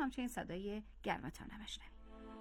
همچنین صدای گرمتان هم بشنوید.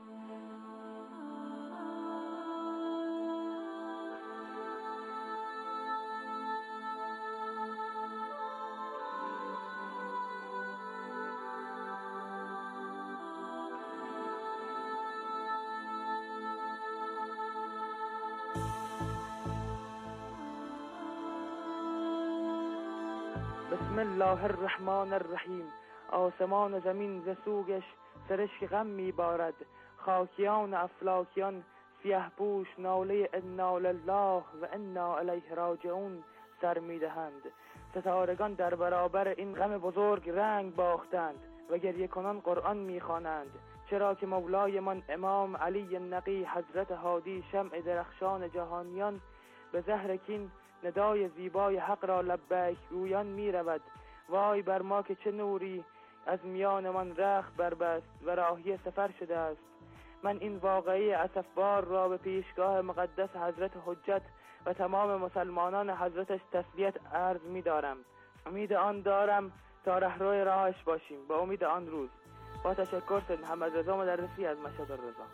بسم الله الرحمن الرحیم. آسمان و زمین ز سوگش سرشک غم میبارد، خاکیان افلاکیان سیه پوش ناله انا لله و انا الیه راجعون سر میدهند. ستارگان در برابر این غم بزرگ رنگ باختند و گریه کنان قرآن میخوانند، چرا که مولای من امام علی نقی حضرت هادی شمع درخشان جهانیان به زهر کین ندای زیبای حق را لبیک گویان می رود. وای بر ما که چه نوری از میان من رخت بربست و راهی سفر شده است. من این واقعی اسفبار را به پیشگاه مقدس حضرت حجت و تمام مسلمانان حضرتش تسلیت عرض می دارم. امید آن دارم تا رهرو راهش باشیم با امید آن روز. با تشکر سید محمد رضا مدرسی از مشهد الرضا.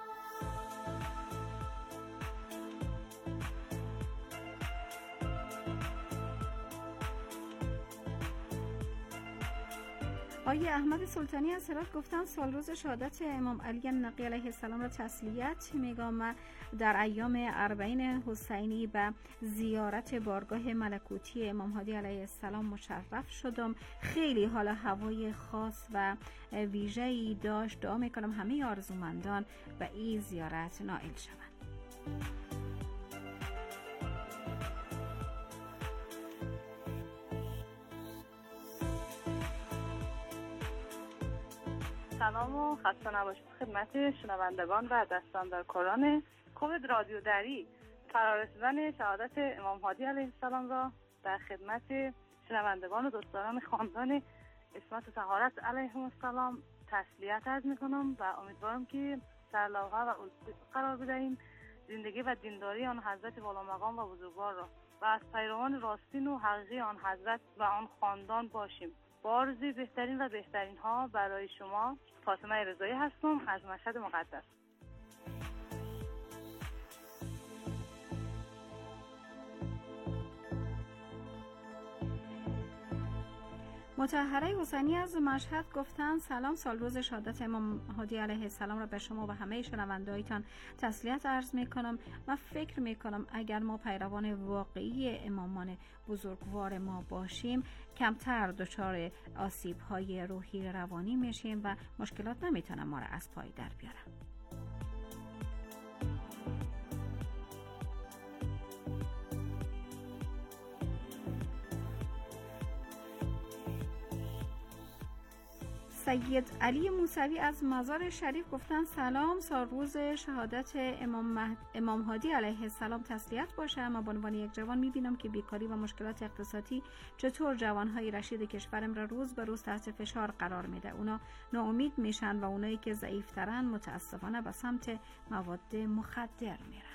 آقای احمد سلطانی از هرات گفتن سالروز شهادت امام علی نقی علیه السلام را تسلیت میگم. در ایام 40 حسینی به زیارت بارگاه ملکوتی امام هادی علیه السلام مشرف شدم. خیلی حال هوای خاص و ویژه‌ای داشت. دعا میکنم همه آرزومندان به این زیارت نائل شوند. سلام و خسته نباشید خدمت شنوندگان و دستاندارکاران کووید رادیو دری. فرارسیدن شهادت امام هادی علیه السلام را در خدمت شنوندگان و دوستداران خاندان عصمت و طهارت علیهم السلام تسلیت عرض میکنم و امیدوارم که در لوحه و الگوی قرار بدهیم زندگی و دینداری آن حضرت والا مقام و بزرگوار را و از پیروان راستین و حقیقی آن حضرت و آن خاندان باشیم. با آرزوی بهترین و بهترین ها برای شما، فاطمه رضایی هستم از مشهد مقدس. مطهره حسینی از مشهد گفتن سلام، سالروز شهادت امام هادی علیه السلام را به شما و همه شنوندهایتان تسلیت عرض میکنم. من فکر میکنم اگر ما پیروان واقعی امامان بزرگوار ما باشیم کمتر دچار آسیب های روحی روانی میشیم و مشکلات نمیتونن ما را از پای در بیارن. سید علی موسوی از مزار شریف گفتن سلام، سالروز شهادت امام هادی علیه السلام تسلیت باشه. اما به عنوان یک جوان میبینم که بیکاری و مشکلات اقتصادی چطور جوانهای رشید کشورم را روز به روز تحت فشار قرار میده. اونا ناامید میشن و اونایی که ضعیفترن متاسفانه به سمت مواد مخدر میرن.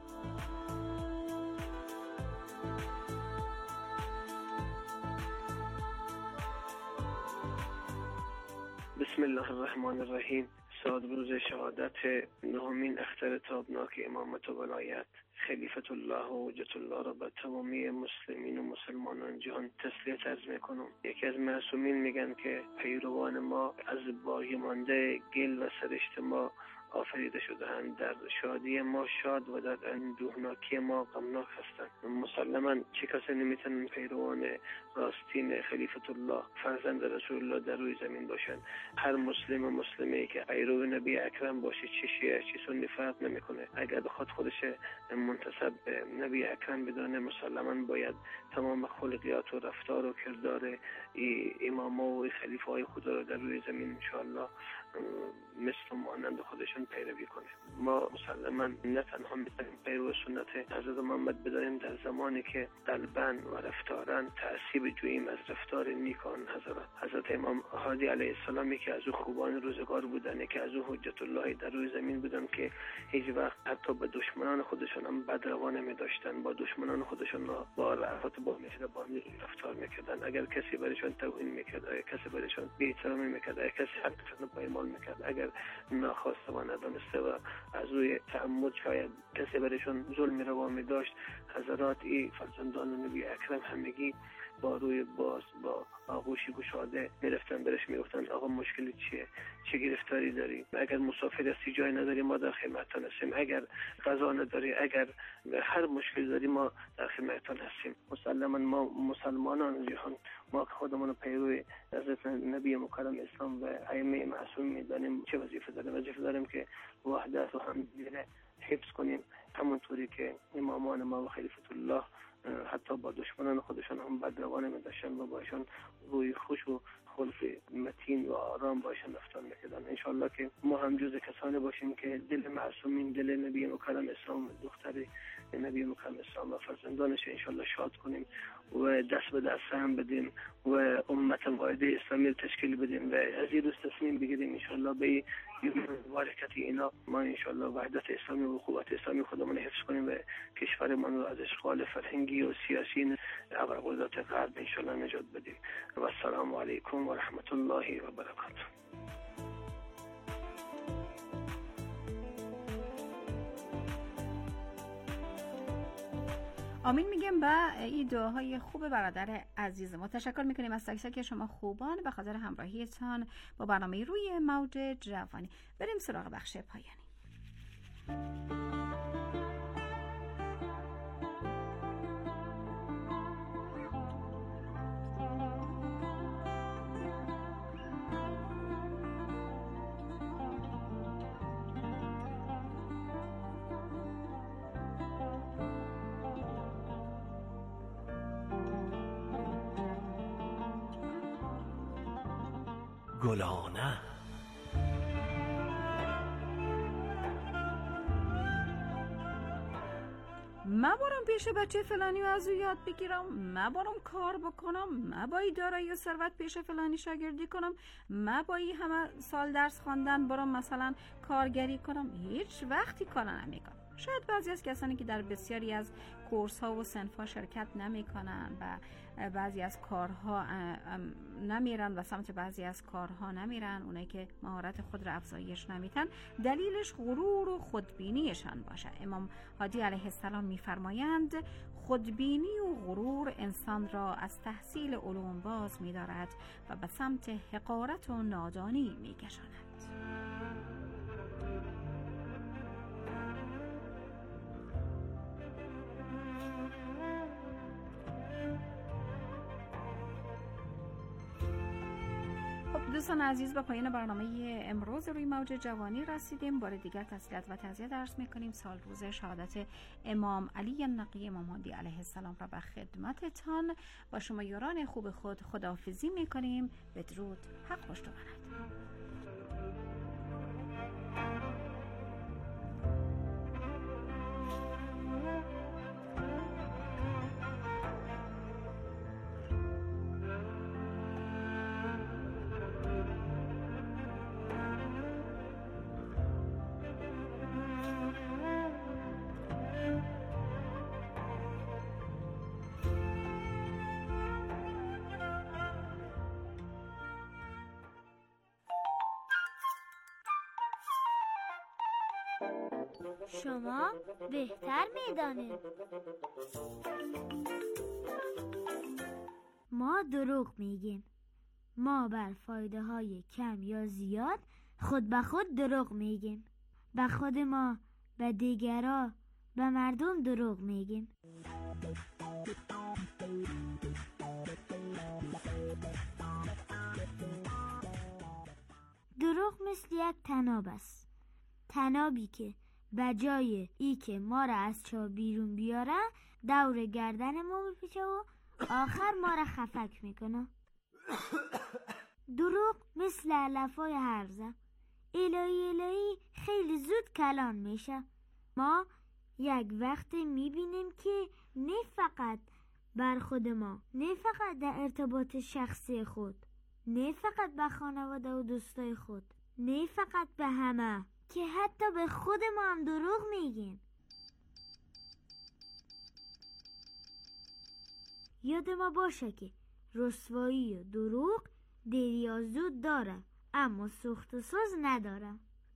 بسم الله الرحمن الرحیم. سالروز شهادت نهمین اختر تابناک امامت و ولایت خلیفت الله و حجت الله را به تمامی مسلمین و مسلمانان جهان تسلیت عرض میکنم. یکی از معصومین میگن که پیروان ما از باقی مانده گل و سرشت ما آفریده شده‌اند، در شادی ما شاد و در اندوهناکی ما غمناک هستند. مسلماً چه کسی نمیتونن پیروان راستین خلیفت الله فرزند رسول الله در روی زمین باشند. هر مسلم و مسلمه‌ای که پیرو نبی اکرم باشه، چه شیعه چه سنی فرق نمیکنه، اگر بخواد خودش منتسب به نبی اکرم بدانه، مسلماً باید تمام خلقیات و رفتار و کردار اماما و خلیفه های خدا رو در روی زمین انشاءالله مثل مانند خودشون پیروی کنه. ما مسلماً نه تنها میتونیم پیرو سنت حضرت محمد بدانیم در زمانی که قلباً و رفتاراً تأثیر بجوییم از رفتار نیکان حضرت امام هادی علیه السلام که از او خوبان روزگار بودن، که از او حجت الله در روی زمین بودن که هیچ وقت حتی به دشمنان خودشان هم بد روا نمی‌داشتن، با دشمنان خودشان با رأفت با مهربانی رفتار می‌کردن. اگر کسی برایشان توهین می‌کرد، اگر کسی برایشان بی‌احترامی می‌کرد، اگر کسی حقشان رو پایمال می‌کرد، اگر ناخواسته و ندانسته و از روی تعمد شاید کسی برایشان ظلم روا می‌داشت، حضرات ای فرزندان نبی اکرم همگی با روی باز با آغوشی گشاده میرفتن برش میگفتن آقا مشکلی چیه، چه گرفتاری داری، اگر مسافر هستی جای نداری ما در خدمتتان هستیم، اگر غذا نداری، اگر هر مشکلی داری ما در خدمتتان هستیم. مسلما ما مسلمانان جهان، ما که خودمون پیرو حضرت نبی مکرم اسلام و ائمه معصومین میدانیم چه وظیفه داریم. وظیفه داریم که وحدت و همدلی حفظ کنیم، همونطوری که امامان ما و خلیفة الله حتی با دشمنان خودشان هم بدروانه می‌داشتن و باشان روی خوش و خلق متین و آرام باشن رفتار می‌کردن. انشالله که ما هم جز کسانی باشیم که دل معصومین، دل نبی مکرم اسلام، دختر نبی مکرم اسلام و فرزندانش انشالله شاد کنیم و دست به دست هم بدیم و امت واحده اسلامی تشکیل بدیم و از این روز تصمیم بگیریم انشالله به مبارکت اینا ما انشالله وحدت اسلامی و قوت اسلامی خودمون حفظ کنیم و کشورمان رو از اشغال فرهنگی و سیاسی ابرقدرت غرب انشالله نجات بدیم. و السلام علیکم و رحمت الله و برکاته. آمین میگم به این دعاهای خوب برادر عزیز ما. تشکر میکنیم از تک تک شما خوبان به خاطر همراهیتان با برنامه روی موج جوانی. بریم سراغ بخش پایانی. گلانه مبارم پیش بچه فلانی و از او یاد بگیرم، مبارم کار بکنم، مبایی دارایی و ثروت پیش فلانی شاگردی کنم، مبایی همه سال درس خواندن برام مثلا کارگری کنم. هیچ وقتی کار نمیکنم. شاید بعضی از کسانی که در بسیاری از کورس ها و صنف ها شرکت نمی کنن و بعضی از کارها نمیرن و سمت بعضی از کارها نمیرن، اونایی که مهارت خود را افزایش نمیتن، دلیلش غرور و خودبینیشان باشه. امام هادی علیه السلام میفرمایند خودبینی و غرور انسان را از تحصیل علوم باز می‌دارد و به سمت حقارت و نادانی می‌کشاند. دوستان عزیز، به پایان برنامه امروز روی موج جوانی رسیدیم. بار دیگر تسلیت و تعزیت عرض می‌کنیم. سال روز شهادت امام علی النقی امام هادی علیه السلام را به خدمتتان با شما یاران خوب خود خداحافظی می‌کنیم. بدرود، حق پشت و بند. شما بهتر میدانید. ما دروغ میگیم. ما بر فایده های کم یا زیاد خود به خود دروغ میگیم. به خود ما، به دیگران، به مردم دروغ میگیم. دروغ مثل یک طناب است. طنابی که بجای ای که ما را از چاه بیرون بیاره دور گردن ما بپیچه و آخر ما را خفک میکنه. دروغ مثل علفای هرزه. الهی خیلی زود کلان میشه. ما یک وقت میبینیم که نه فقط بر خود ما، نه فقط در ارتباط شخصی خود، نه فقط به خانواده و دوستای خود، نه فقط به همه، که حتی به خود ما هم دروغ میگیم. یاد ما باشه که رسوایی و دروغ دیر یا زود داره، اما سوخت و سوز نداره.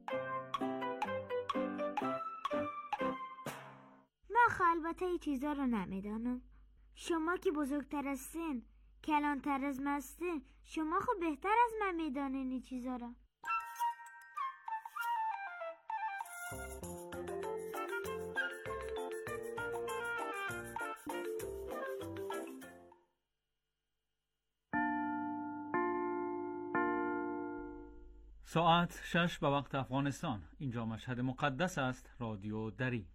من البته این چیزا رو نمیدانم. شما که بزرگتر از سن، کلانتر از مسته، شما خب بهتر از من میدانین این چیزا رو. ساعت 6 به وقت افغانستان. اینجا مشهد مقدس است. رادیو دری.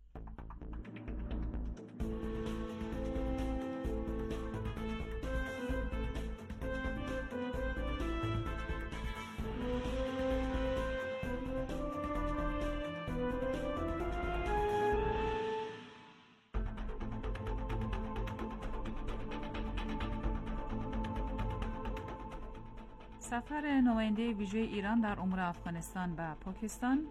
سفر نماینده ویژه ایران در امور افغانستان به پاکستان،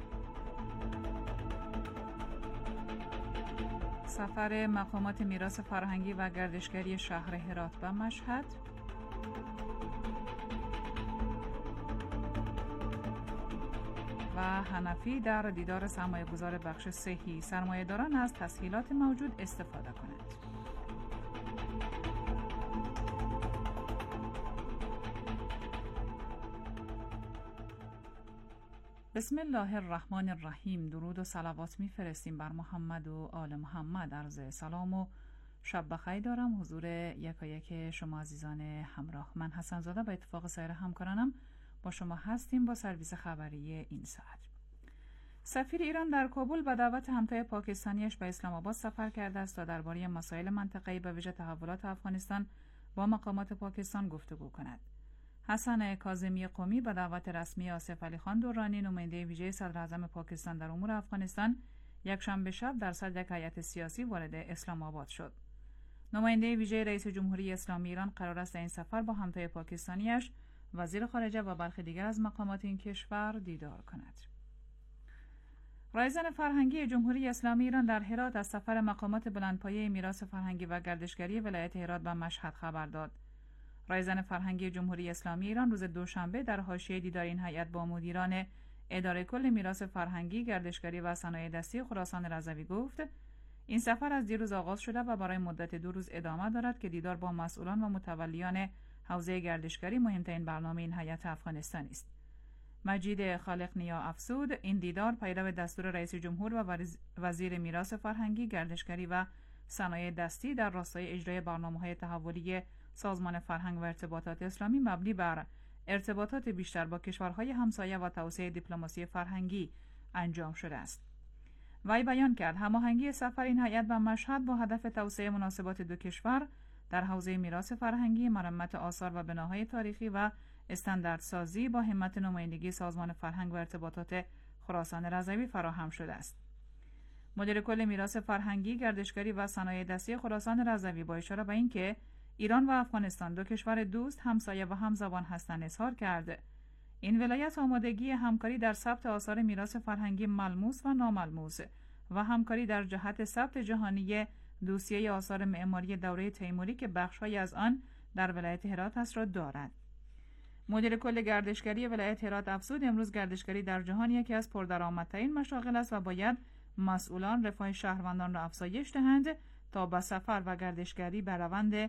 سفر مقامات میراث فرهنگی و گردشگری شهر هرات به مشهد، و حنفی در دیدار سرمایه‌گذار بخش صحی، سرمایه‌داران از تسهیلات موجود استفاده کنند. بسم الله الرحمن الرحیم. درود و صلوات میفرستیم بر محمد و آل محمد. عرض سلام و شب بخیر دارم حضور یکایک شما عزیزان همراه. من حسن زاده به اتفاق سایر همکارانم با شما هستیم با سرویس خبری این ساعت. سفیر ایران در کابل به دعوت همتای پاکستانیش به اسلام آباد سفر کرده است تا درباره مسائل منطقه‌ای به ویژه تحولات افغانستان با مقامات پاکستان گفتگو کند. حسن کاظمی قمی به دعوت رسمی آصف علی خان دورانی، نماینده ویژه صدر اعظم پاکستان در امور افغانستان، یکشنبه شب در صدر یک هیئت سیاسی وارد اسلام آباد شد. نماینده ویژه رئیس جمهوری اسلامی ایران قرار است این سفر با همتای پاکستانیش، وزیر خارجه و برخی دیگر از مقامات این کشور دیدار کند. رایزن فرهنگی جمهوری اسلامی ایران در هرات از سفر مقامات بلندپایه میراث فرهنگی و گردشگری ولایت هرات به مشهد خبر داد. رایزن فرهنگی جمهوری اسلامی ایران روز دوشنبه در حاشیه دیدار این هیئت با مدیران اداره کل میراث فرهنگی، گردشگری و صنایع دستی خراسان رضوی گفت این سفر از دیروز آغاز شده و برای مدت 2 روز ادامه دارد که دیدار با مسئولان و متولیان حوزه گردشگری مهمترین برنامه این هیئت افغانستانی است. مجید خالق نیا افزود این دیدار پیرو دستور رئیس جمهور و وزیر میراث فرهنگی، گردشگری و صنایع دستی در راستای اجرای برنامه‌های تحولی سازمان فرهنگ و ارتباطات اسلامی مبنی بر ارتباطات بیشتر با کشورهای همسایه و توسعه دیپلماسی فرهنگی انجام شده است. وی بیان کرد هماهنگی سفر این هیئت به مشهد با هدف توسعه مناسبات دو کشور در حوزه میراث فرهنگی، مرمت آثار و بناهای تاریخی و استانداردسازی با همت نمایندگی سازمان فرهنگ و ارتباطات خراسان رضوی فراهم شده است. مدیر کل میراث فرهنگی، گردشگری و صنایع دستی خراسان رضوی با اشاره به اینکه ایران و افغانستان دو کشور دوست، همسایه و همزبان هستند اظهار کرد این ولایت آمادگی همکاری در ثبت آثار میراث فرهنگی ملموس و ناملموس و همکاری در جهت ثبت جهانی دوسیه آثار معماری دوره تیموری که بخش‌هایی از آن در ولایت هرات است را دارد. مدیر کل گردشگری ولایت هرات افزود امروز گردشگری در جهان یکی از پردرآمدترین مشاغل است و باید مسئولان رفاه شهروندان را افزایش دهند تا به سفر و گردشگری بروند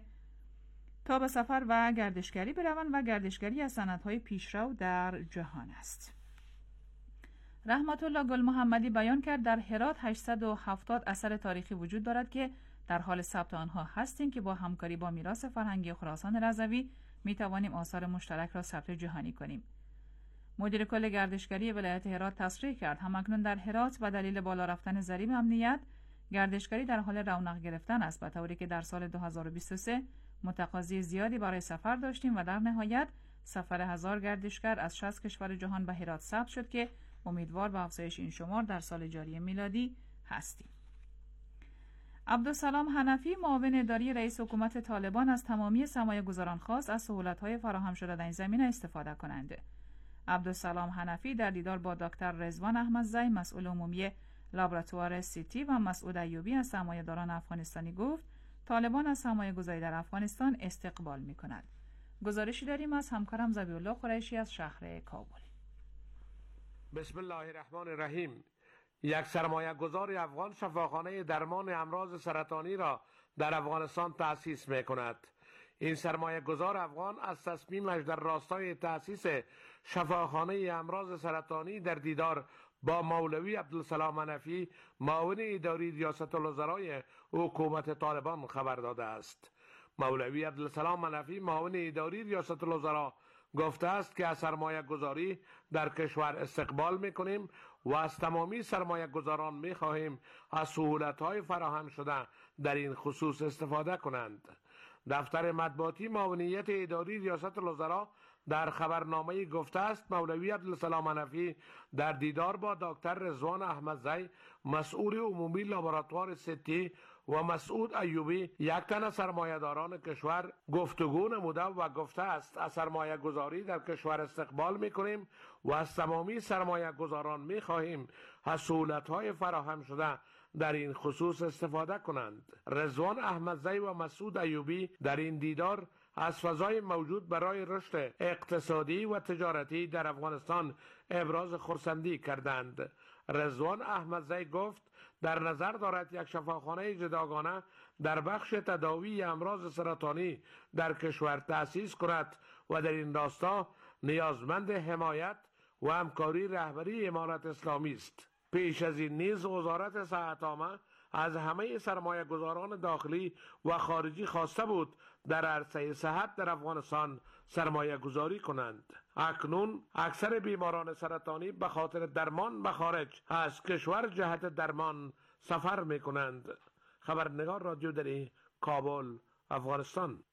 و گردشگری از سندهای پیشرو در جهان است. رحمت الله گل محمدی بیان کرد در هرات 870 اثر تاریخی وجود دارد که در حال ثبت آنها هستیم که با همکاری با میراث فرهنگی خراسان رضوی می توانیم آثار مشترک را ثبت جهانی کنیم. مدیر کل گردشگری ولایت هرات تصریح کرد همکنون در هرات به دلیل بالا رفتن ضریب امنیت گردشگری در حال رونق گرفتن است، به طوری که در سال 2023 متقاضی زیادی برای سفر داشتیم و در نهایت سفر 1000 گردشگر از 60 کشور جهان به هرات ثبت شد که امیدوار به افزایش این شمار در سال جاری میلادی هستیم. عبدالسلام حنفی معاون اداری رئیس حکومت طالبان از تمامی سرمایه‌گذاران خواست از سهولت‌های فراهم شده در این زمینه استفاده کنند. عبدالسلام حنفی در دیدار با دکتر رضوان احمدزی مسئول عمومی لابراتوار سیتی و مسعود ایوبی از سرمایه‌داران افغانستانی گفت طالبان از سرمایه‌گذاری در افغانستان استقبال می‌کند. گزارشی داریم از همکارم ذبیح‌الله قریشی از شهر کابل. بسم الله الرحمن الرحیم. یک سرمایه‌گذار افغان شفاخانه درمان امراض سرطانی را در افغانستان تأسیس می‌کند. این سرمایه‌گذار افغان از تصمیمش در راستای تأسیس شفاخانه امراض سرطانی در دیدار با مولوی عبدالسلام حنفی معاون اداری ریاست الوزرای حکومت طالبان خبر داده است. مولوی عبدالسلام حنفی معاون اداری ریاست الوزرا گفته است که از سرمایه گذاری در کشور استقبال میکنیم و از تمامی سرمایه گذاران میخواهیم از سهولت‌های فراهم شده در این خصوص استفاده کنند. دفتر مطبوعاتی معاونیت اداری ریاست الوزرا در خبرنامه گفته است مولوی عبدالسلام حنفی در دیدار با دکتر رضوان احمدزی مسئول عمومی لابراتوار سیتی و مسعود ایوبی یک تن از سرمایه‌داران کشور گفتگو نموده و گفته است از سرمایه گذاری در کشور استقبال میکنیم و از تمامی سرمایه گذاران میخواهیم از سهولت‌های فراهم شده در این خصوص استفاده کنند. رضوان احمدزی و مسعود ایوبی در این دیدار از فضای موجود برای رشد اقتصادی و تجارتی در افغانستان ابراز خرسندی کردند. رضوان احمدزی گفت در نظر دارد یک شفاخانه جداگانه در بخش تداوی امراض سرطانی در کشور تأسیس کند و در این راستا نیازمند حمایت و همکاری رهبری امارت اسلامی است. پیش از این نیز وزارت صحت عامه از همه سرمایه گذاران داخلی و خارجی خواسته بود در عرصه صحت در افغانستان سرمایه گذاری کنند. اکنون اکثر بیماران سرطانی به خاطر درمان به خارج از کشور جهت درمان سفر می کنند. خبرنگار رادیو دری، کابل، افغانستان.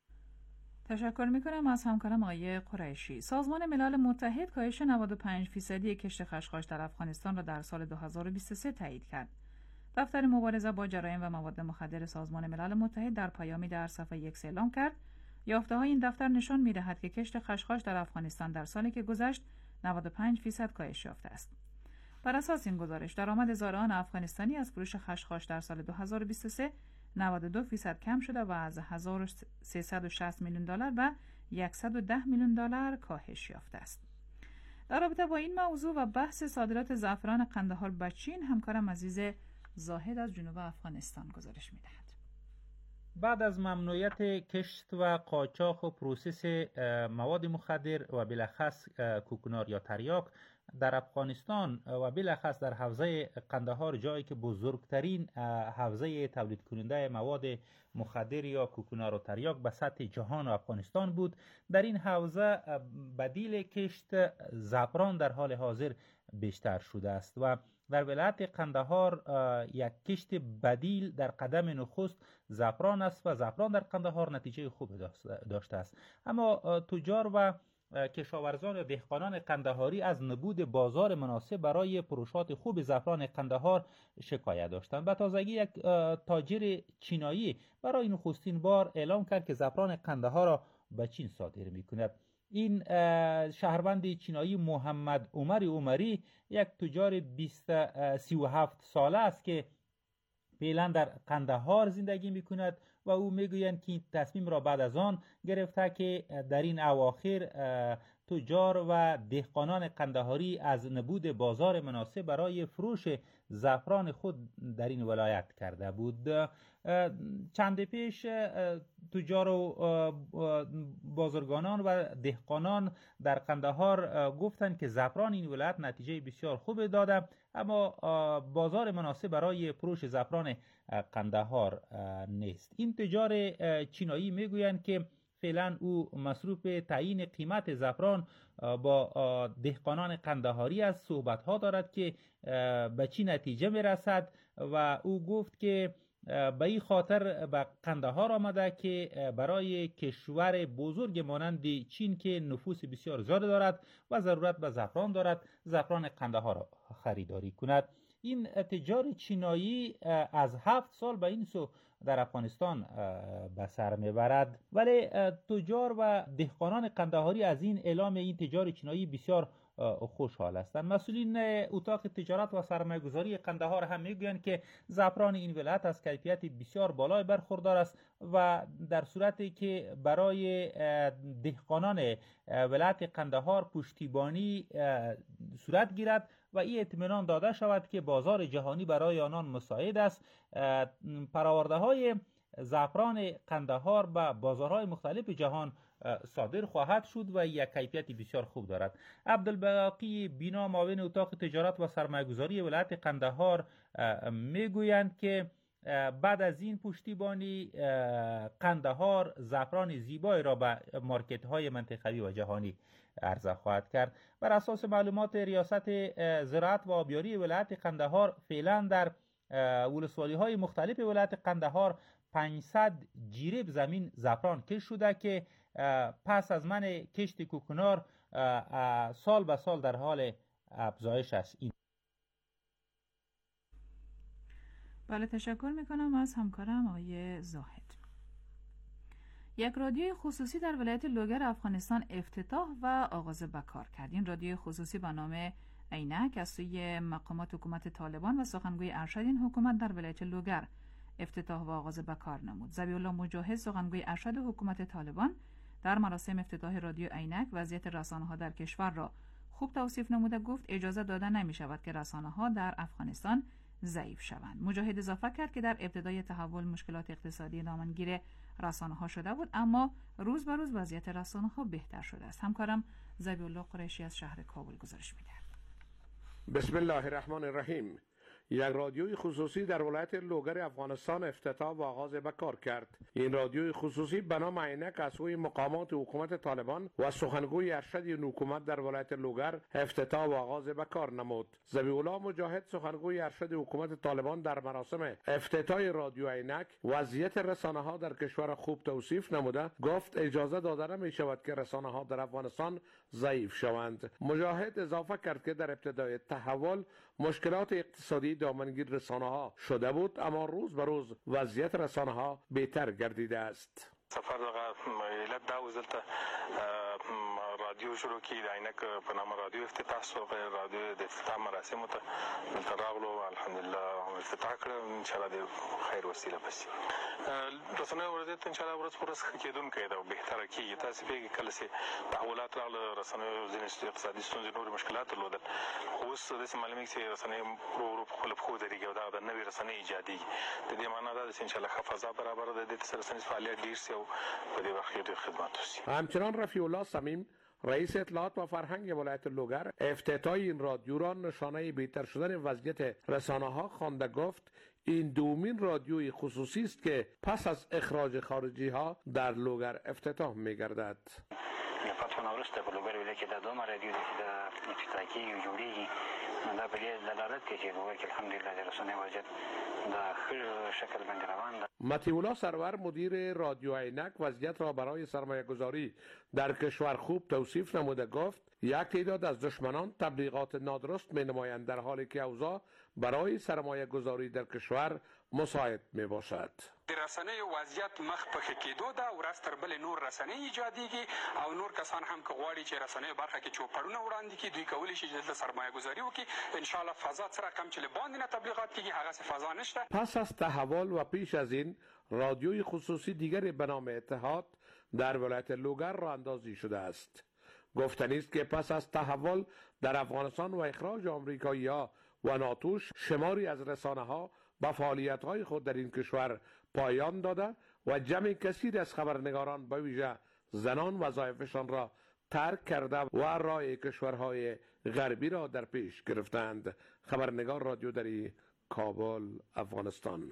تشکر میکنم از همکارم آقای قریشی. سازمان ملل متحد کاهش 95% کشت خشخاش در افغانستان را در سال 2023 تایید کرد. دفتر مبارزه با جرایم و مواد مخدر سازمان ملل متحد در پیامی در صفحه X اعلام کرد یافته‌های این دفتر نشان می‌دهد که کشت خشخاش در افغانستان در سالی که گذشت 95% کاهش یافته است. بر اساس این گزارش درآمد زائران افغانستانی از فروش خشخاش در سال 2023 92% کم شده و از 1360 میلیون دلار به 110 میلیون دلار کاهش یافته است. در رابطه با این موضوع و بحث صادرات زعفران قندهار به چین همکارم عزیز زاهد از جنوب افغانستان گزارش می‌دهد. بعد از ممنوعیت کشت و قاچاق و پروسس مواد مخدر و بالاخص کوکنار یا تریاک در افغانستان و بالاخص در حوزه قندهار، جایی که بزرگترین حوزه تولید کننده مواد مخدر یا کوکنار و تریاک به سطح جهان و افغانستان بود، در این حوزه بدیل کشت زعفران در حال حاضر بیشتر شده است و در ولایت قندهار یک کشت بدیل در قدم نخست زعفران است و زعفران در قندهار نتیجه خوب داشته است. اما تجار و کشاورزان و دهقانان قندهاری از نبود بازار مناسب برای فروشات خوب زعفران قندهار شکایت داشتند. به تازگی یک تاجر چینایی برای نخستین بار اعلام کرد که زعفران قندهار را به چین صادر می‌کند. این شهروند چینایی محمد عمر عمری یک تجار 37 ساله است که فعلا در قندهار زندگی می‌کند و او میگویند که این تصمیم را بعد از آن گرفته که در این اواخر تجار و دهقانان قندهاری از نبود بازار مناسب برای فروش زعفران خود در این ولایت کرده بود. چند پیش تجار و بازرگانان و دهقانان در قندهار گفتند که زعفران این ولایت نتیجه بسیار خوب داده، اما بازار مناسب برای فروش زعفران قندهار نیست. این تجار چینایی میگویند که فعلا او مصروف تعیین قیمت زعفران با دهقانان قندهاری از صحبت‌ها دارد که به چی نتیجه میرسد و او گفت که به این خاطر به قندهار آمده که برای کشور بزرگ مانند چین که نفوس بسیار زیاد دارد و ضرورت به زعفران دارد، زعفران قندهار را خریداری کند. این تجار چینایی از 7 سال به این سو در افغانستان به سر میبرد، ولی تجار و دهقانان قندهاری از این اعلام این تجار چینایی بسیار خوشحال هستند. مسئولین اتاق تجارت و سرمایه‌گذاری قندهار هم میگویند که زعفران این ولایت از کیفیت بسیار بالای برخوردار است و در صورتی که برای دهقانان ولایت قندهار پشتیبانی صورت گیرد و این اطمینان داده شود که بازار جهانی برای آنان مساعد است، پراورده‌های زعفران قندهار به بازارهای مختلف جهان صادر خواهد شد و یک کیفیت بسیار خوب دارد. عبدالباقی بینا، معاون اتاق تجارت و سرمایه‌گذاری ولایت قندهار، میگویند که بعد از این پشتیبانی قندهار زعفران زیبایی را به مارکت های منطقوی و جهانی عرضه خواهد کرد. بر اساس معلومات ریاست زراعت و آبیاری ولایت قندهار، فعلا در ولسوالی های مختلف ولایت قندهار 500 جریب زمین زعفران کشت شده که پس از من کشت کوکنار سال به سال در حال افزایش است. بله، تشکر میکنم از همکارم آقای زاهد. یک رادیوی خصوصی در ولایت لوگر افغانستان افتتاح و آغاز به کار کرد. این رادیوی خصوصی به نام عینک از سوی مقامات حکومت طالبان و سخنگوی ارشد این حکومت در ولایت لوگر افتتاح و آغاز به کار نمود. ذبیح الله مجاهد، سخنگوی ارشد حکومت طالبان، در مراسم افتتاح رادیو عینک وضعیت رسانه‌ها در کشور را خوب توصیف نموده گفت اجازه داده نمی شود که رسانه‌ها در افغانستان ضعیف شوند. مجاهد اضافه کرد که در ابتدای تحول مشکلات اقتصادی دامنگیر رسانه‌ها شده بود، اما روز به روز وضعیت رسانه‌ها بهتر شده است. همکارم ذبیح الله قریشی از شهر کابل گزارش می‌دهد. بسم الله الرحمن الرحیم. یک رادیوی خصوصی در ولایت لوگر افغانستان افتتاح و آغاز به کار کرد. این رادیوی خصوصی به نام عینک از سوی مقامات حکومت طالبان و سخنگوی ارشد این حکومت در ولایت لوگر افتتاح و آغاز به کار نمود. ذبیح الله مجاهد، سخنگوی ارشد حکومت طالبان، در مراسم افتتاح رادیو عینک وضعیت رسانه‌ها در کشور خوب توصیف نموده گفت اجازه داده نمی شود که رسانه‌ها در افغانستان ضعیف شوند. مجاهد اضافه کرد که در ابتدای تحول مشکلات اقتصادی دامنگیر رسانه‌ها شده بود، اما روز به روز وضعیت رسانه‌ها بهتر گردیده است. سفر دغه علت دا و دلته رادیو شروع کی د عینک په نامه رادیو افتتاح شو. رادیو د افتتاح مراسمو ته دلته راغلو، الحمدلله افتتاح کړه. ان شاء الله د خیر وسیله بس رسنیو وضعیت ان شاء الله ورځ پر ورځ کېدونکی دی او بهتره کېږي. تاسو پیږئ کله چې تحولات راغله رسنیو ځینې اقتصادي ستونزې نورې مشکلات درلودل، خو اوس داسې معلومېږي چې رسنۍ ورو ورو په خپله پښو درېږي او دغه د نوې رسنۍ ایجادېږي. د دې معنا دا ده چې انشاءالله ښه فضا برابره ده، دې ته رسنیز فعالیت ډېر شي او په دې برخه کې ډېر خدمات وشي. همچنان رفیع الله صمیم، رئیس اطلاعات و فرهنگ ولایت لوگر، افتتاح این رادیو را نشانه بهتر شدن وضعیت رسانه‌ها خوانده گفت این دومین رادیوی خصوصی است که پس از اخراج خارجی ها در لوگر افتتاح می‌گردد. پاتون اورسته په لوګر ولایت کې د دوه رادیو د افتتاح کیږي او جوړیږي. دا په دې دلالت کوي چې لوګر کې الحمدلله د رسنۍ وضعیت د ښه شکل باندې روان ده. مطیع الله سرور، مدیر رادیو عینک، وضعیت را برای سرمایه گذاری در کشور خوب توصیف نموده گفت یک تعداد از دشمنان تبلیغات نادرست می نمایند در حالی که اوضاع برای سرمایه گذاری در کشور مساعد می باشد. د رسنیو وضعیت مخ په ښه کېدو ده، ورځ تر بلې نور رسنۍ ایجادېږي او نور کسان هم که غواړي چې رسنیو برخه کې چوپړونه وړاندې کړي، دوی کولی شي چې دلته سرمایه گذاري وکړي. انشاءالله فضا څه رقم چې له باندې نه تبلیغات کېږي هغسې فضا نشته. پس از تحول و پیش از این رادیوی خصوصی دیگری به نام اتحاد در ولایت لوگر راه اندازی شده است. گفتنی است که پس از تحول در افغانستان و اخراج آمریکایی‌ها و ناتو شماری از رسانه‌ها با فعالیت‌های خود در این کشور پایان داده و جمع کثیر از خبرنگاران به ویژه زنان وظایفشان را ترک کرده و راه کشورهای غربی را در پیش گرفتند. خبرنگار رادیو دری، کابل، افغانستان.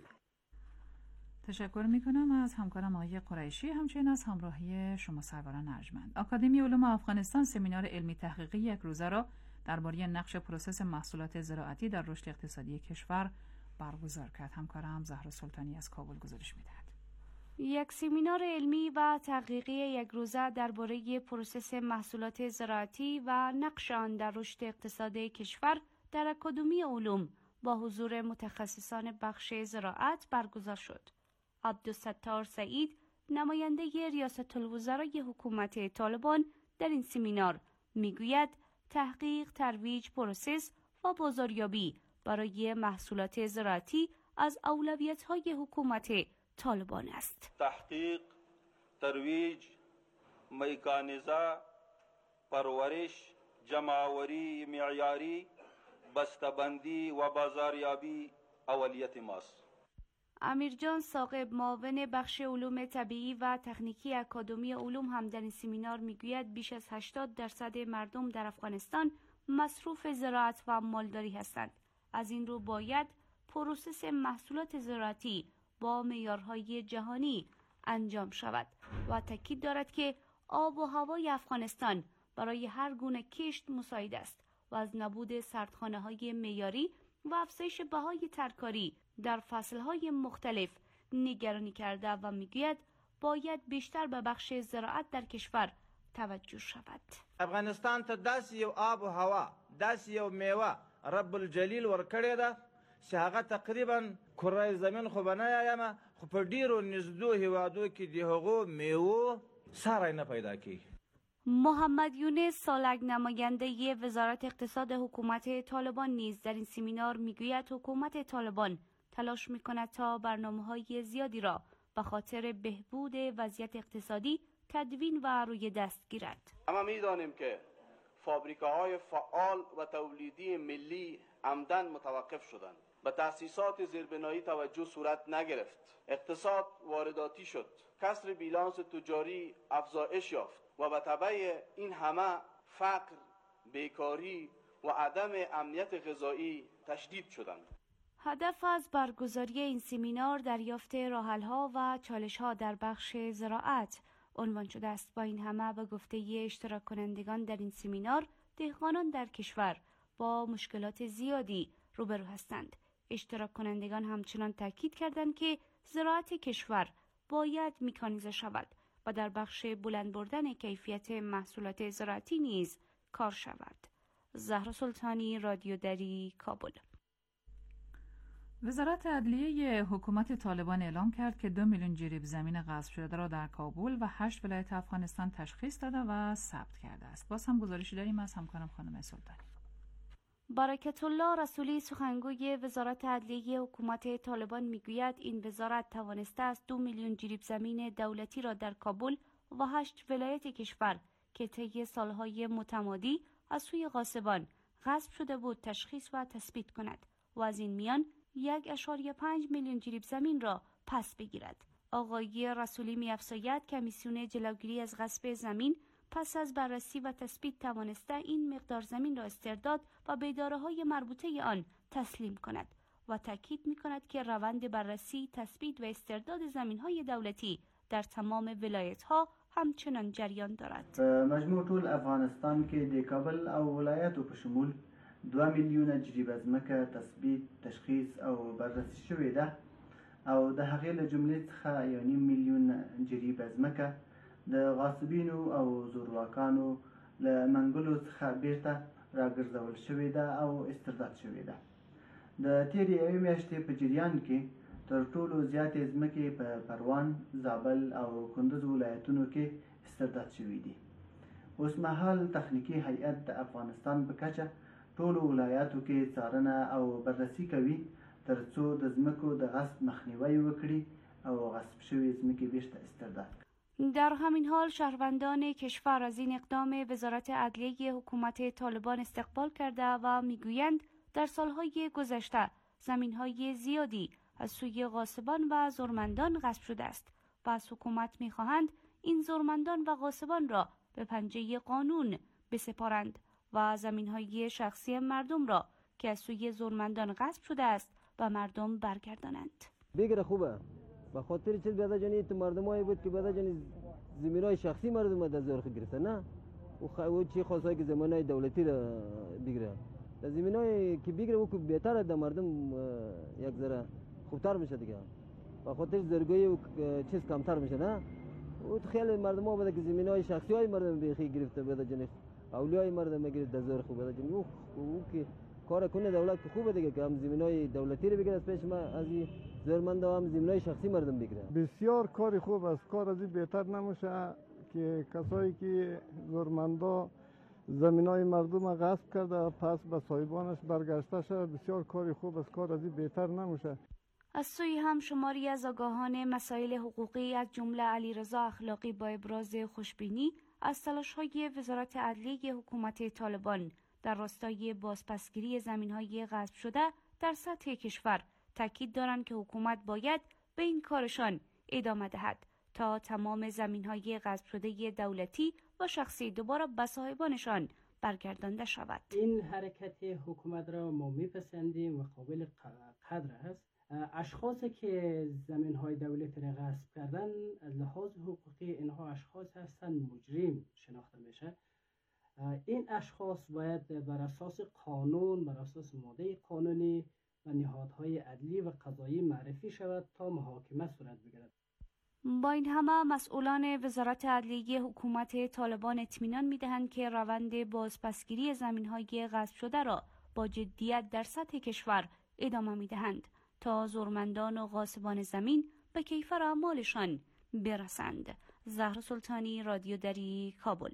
تشکر میکنم از همکارم آقای قریشی، همچنین از همراهی شما سروران ارجمند. آکادمی علوم افغانستان سمینار علمی تحقیقی یک روزه را درباره نقش پروسس محصولات زراعتی در رشد اقتصادی کشور برگزار کرد. همکارم زهرا سلطانی از کابل گزارش میدهد. یک سمینار علمی و تحقیقی یک روزه درباره پروسس محصولات زراعتی و نقش آن در رشد اقتصادی کشور در آکادمی علوم با حضور متخصصان بخش زراعت برگزار شد. عبدالستار سعید نماینده ریاست الوزرای حکومت طالبان در این سمینار میگوید تحقیق، ترویج پروسس و بازاریابی برای محصولات زراعتی از اولویت‌های حکومت طالبان است. تحقیق، ترویج، میکانیزه، پرورش، جمع‌آوری معیاری، بسته‌بندی و بازاریابی اولیت ماست. امیرجان ثاقب معاون بخش علوم طبیعی و تکنیکی اکادمی علوم هم در این سمینار میگوید بیش از 80% مردم در افغانستان مصروف زراعت و مالداری هستند. از این رو باید پروسس محصولات زراعتی با معیارهای جهانی انجام شود و تاکید دارد که آب و هوای افغانستان برای هر گونه کشت مساعد است و از نبود سردخانه‌های معیاری و افزایش بهای ترکاری در فصلهای مختلف نگرانی کرده و میگوید باید بیشتر به بخش زراعت در کشور توجه شود. افغانستان ته داسې یو آب و هوا، داسې یو میوه رب الجلیل ورکړې ده چې هغه تقریبا کره زمین خو به نه یایم، خو په ډیرو نږدو هیوادو کې د هغو میوو ساری نه پیدا کیږي. محمد یونس سالک نماینده وزارت اقتصاد حکومت طالبان نیز در این سمینار میگوید حکومت طالبان تلاش میکند تا برنامه‌های زیادی را به خاطر بهبود وضعیت اقتصادی تدوین و روی دست گیرد. اما میدانیم که فابریکاهای فعال و تولیدی ملی عمدن متوقف شدند. به تأسیسات زیربنایی توجه صورت نگرفت. اقتصاد وارداتی شد. کسر بیلانس تجاری افزایش یافت و به تبع این همه فقر، بیکاری و عدم امنیت غذایی تشدید شدند. هدف از برگزاری این سمینار دریافت راه‌حل‌ها و چالش‌ها در بخش زراعت عنوان شده است. با این همه به گفته اشتراک کنندگان در این سمینار دهقانان در کشور با مشکلات زیادی روبرو هستند. اشتراک کنندگان همچنان تاکید کردند که زراعت کشور باید مکانیزه شود و در بخش بلند بردن کیفیت محصولات زراعتی نیز کار شود. زهرا سلطانی، رادیو دری، کابل. وزارت عدلیه حکومت طالبان اعلام کرد که 2 میلیون جریب زمین غصب شده را در کابل و 8 ولایت افغانستان تشخیص داده و ثبت کرده است. باز هم گزارشی داریم از همکارم خانم سلطانی. برکت الله رسولی سخنگوی وزارت عدلیه حکومت طالبان میگوید این وزارت توانسته است 2 میلیون جریب زمین دولتی را در کابل و 8 ولایت کشور که طی سالهای متمادی از سوی غاصبان غصب شده بود تشخیص و تثبیت کند و از این میان 1.5 میلیون جریب زمین را پس بگیرد. آقای رسولی می‌افزاید کمیسیون جلوگیری از غصب زمین پس از بررسی و تثبیت توانسته این مقدار زمین را استرداد و به اداره‌های مربوطه آن تسلیم کند و تاکید می‌کند که روند بررسی، تثبیت و استرداد زمین‌های دولتی در تمام ولایت‌ها همچنان جریان دارد. مجموع ټول افغانستان کې د کابل او ولایتو په شمول 2 میلیونه جریب ځمکه تثبیت، تشخیص او بررسی شوې ده او د هغې له جملې څخه 1.5 میلیون جریب ځمکه د غاصبینو او زورواکانو له منګلو څخه بیرته راګرځول شوې ده او استرداد شوې ده. د تېرې یوې میاشتې په جریان کې تر ټولو زیاتې ځمکې په پروان، زابل او کندوز ولایتونو کې استرداد شوې دي. اوس مهال تخنیکي هیئت د افغانستان په کچه ټولو ولایاتو کې څارنه او بررسی کوي ترڅو د ځمکو د غصب مخنیوی وکړي او غصب شوې ځمکې بیرته استرداد کړي. در همین حال شهروندان کشور از این اقدام وزارت عدلیه حکومت طالبان استقبال کرده و میگویند در سالهای گذشته زمینهای زیادی از سوی غاصبان و زورمندان غصب شده است و از حکومت میخواهند این زورمندان و غاصبان را به پنجه قانون بسپارند و زمینهای شخصی مردم را که از سوی زورمندان غصب شده است به مردم برگردانند. بگیره خوبه به خاطر چیز بیاده جانی تو مردمایی بود که بیاده جانی زمینای شخصی مردم در زور گرفته نه او چی خواستای که زمینای دولتی را بگیره در زمینای که بگیره او که بهتره در مردم یک ذره خوبتر میشه دیگه به خاطر زرگوی و چیز کمتر میشه نه او خیلی مردم ها بوده که زمینای شخصی های مردم بیخی گرفته بیاده جانی اولیای مردم گرفت در زور خوب بیاده جانی او که کار کنه دولت که خوبه دیگه، که هم زمینای دولتی رو بگیره از پیش ما، از این زورمندا هم زمینای شخصی مردم بگیره. بسیار کار خوب است، کار از این بهتر نمیشه که کسایی که زورمندا زمینای مردم غصب کرده پس به صاحبانش برگشته شد. بسیار کار خوب است، کار از این بهتر نمیشه. از سوی هم شماری از آگاهان مسائل حقوقی از جمله علیرضا اخلاقی با ابراز خوشبینی از تلاش‌های وزارت عدلیه حکومت طالبان در راستای بازپسگیری زمین‌های غصب شده در سطح کشور تاکید دارند که حکومت باید به این کارشان ادامه دهد تا تمام زمین‌های غصب شده دولتی و شخصی دوباره به صاحبانشان برگردانده شود. این حرکت حکومت را ما میپسندیم و قابل قدر است. اشخاصی که زمین‌های دولت را غصب کردن از لحاظ حقوقی اینها اشخاص هستند مجرم شناخته میشه. این اشخاص باید بر اساس قانون، بر اساس ماده قانونی و نهادهای عدلی و قضایی معرفی شود تا محاکمه صورت بگیرد. با این همه مسئولان وزارت عدلیه حکومت طالبان اطمینان می‌دهند که روند بازپسگیری زمین‌های غصب شده را با جدیت در سطح کشور ادامه می‌دهند تا زورمندان و غاصبان زمین به کیفر اعمالشان برسند. زهرا سلطانی، رادیو دری، کابل.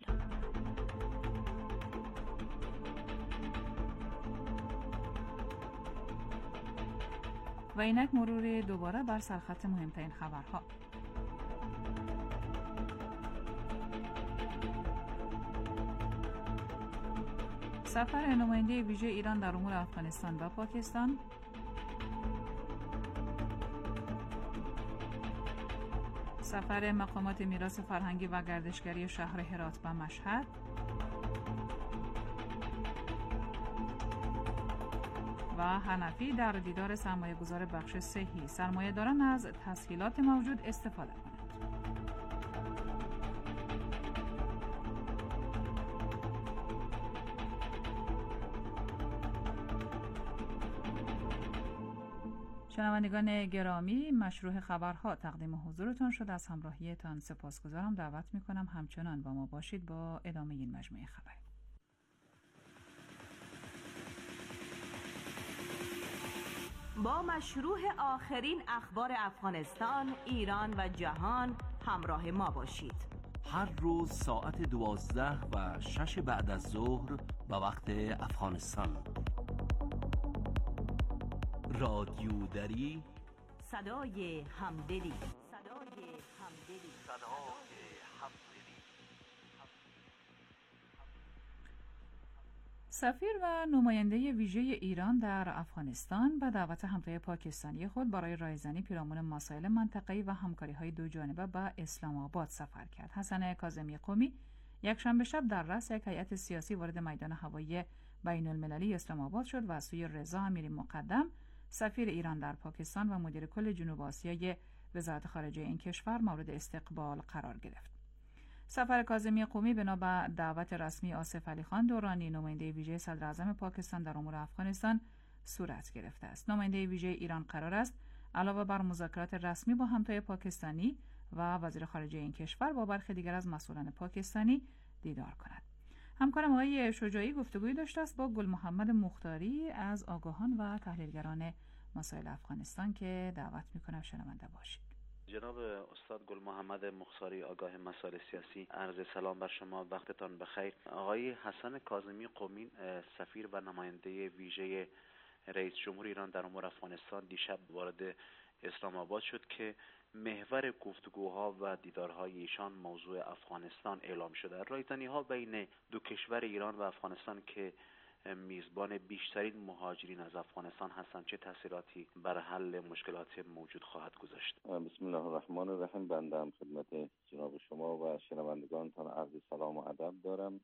و اینک مرور دوباره بر سرخط مهمترین خبرها. سفر نماینده ویژه ایران در امور افغانستان و پاکستان، سفر مقامات میراث فرهنگی و گردشگری شهر هرات و مشهد، و حنفی در دیدار سرمایه گذار بخش صحی، سرمایه داران از تسهیلات موجود استفاده کنند. شنوندگان گرامی، مشروع خبرها تقدیم حضورتان شد. از همراهیتان سپاسگزارم. دعوت میکنم همچنان با ما باشید با ادامه این مجموعه خبر. با مشروع آخرین اخبار افغانستان، ایران و جهان همراه ما باشید. هر روز ساعت 12 و 6 بعد از ظهر به وقت افغانستان. رادیو دری، صدای همدلی. سفیر و نماینده ویژه ایران در افغانستان به دعوت همتای پاکستانی خود برای رایزنی پیرامون مسائل منطقه‌ای و همکاری‌های دو جانبه به اسلام آباد سفر کرد. حسن کاظمی قمی یکشنبه شب در رأس یک هیئت سیاسی وارد میدان هوایی بین‌المللی اسلام آباد شد و از سوی رضا امیری مقدم، سفیر ایران در پاکستان و مدیر کل جنوب آسیای وزارت خارجه این کشور مورد استقبال قرار گرفت. سفر کاظمی قمی بنا به دعوت رسمی آصف علی خان دورانی، نماینده ویژه صدر اعظم پاکستان در امور افغانستان، صورت گرفته است. نماینده ویژه ایران قرار است علاوه بر مذاکرات رسمی با همتای پاکستانی و وزیر خارجه این کشور با برخی دیگر از مسئولان پاکستانی دیدار کند. همکارم آقای شجاعی گفتگوی داشته است با گل محمد مختاری از آگاهان و تحلیلگران مسائل افغانستان که دعوت می‌کنم شنونده باشید. جناب استاد گل محمد مختاری، آگاه مسائل سیاسی، عرض سلام بر شما، وقتتان بخیر. آقای حسن کاظمی قمی، سفیر و نماینده ویژه رئیس جمهور ایران در امور افغانستان، دیشب وارد اسلام آباد شد که محور گفتگوها و دیدارهای ایشان موضوع افغانستان اعلام شده. رایزنی‌ها بین دو کشور ایران و افغانستان که میزبان بیشترین مهاجرین از افغانستان هستند چه تاثیراتی بر حل مشکلات موجود خواهد گذاشت؟ بسم الله الرحمن الرحیم. بنده هم خدمت جناب شما و شنوندگانتان عرض سلام و ادب دارم.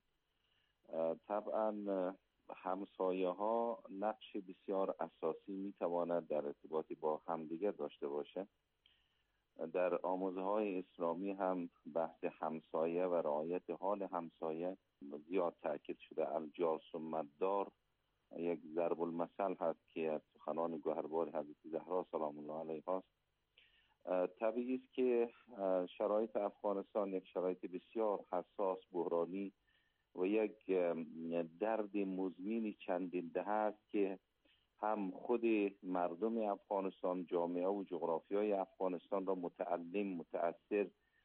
طبعا همسایه ها نقش بسیار اساسی میتواند در ارتباطی با همدیگر داشته باشه. در آموزه های اسلامی هم بحث همسایه و رعایت حال همسایه زیاد تاکید شده. الجار ثم الدار یک ضرب المثل هست که از سخنان گوهربار حضرت زهرا سلام الله علیها است. طبیعی است که شرایط افغانستان یک شرایط بسیار حساس، بحرانی و یک درد مزمن چندین دهه است که هم خود مردم افغانستان، جامعه و جغرافیای افغانستان را متألم، متأثر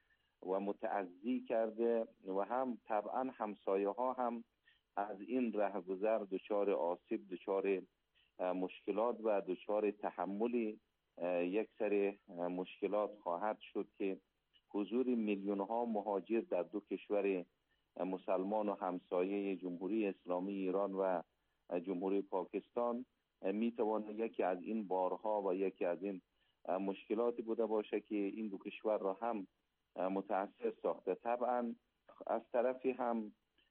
و متعزی کرده و هم طبعا همسایه ها هم از این رهگذر دچار آسیب، دچار مشکلات و دچار تحمل یک سری مشکلات خواهد شد که حضور میلیون ها مهاجر در دو کشور مسلمان و همسایه جمهوری اسلامی ایران و جمهوری پاکستان میتواند یکی از این بارها و یکی از این مشکلاتی بوده باشه که این دو کشور را هم متأثر ساخته. طبعا از طرفی هم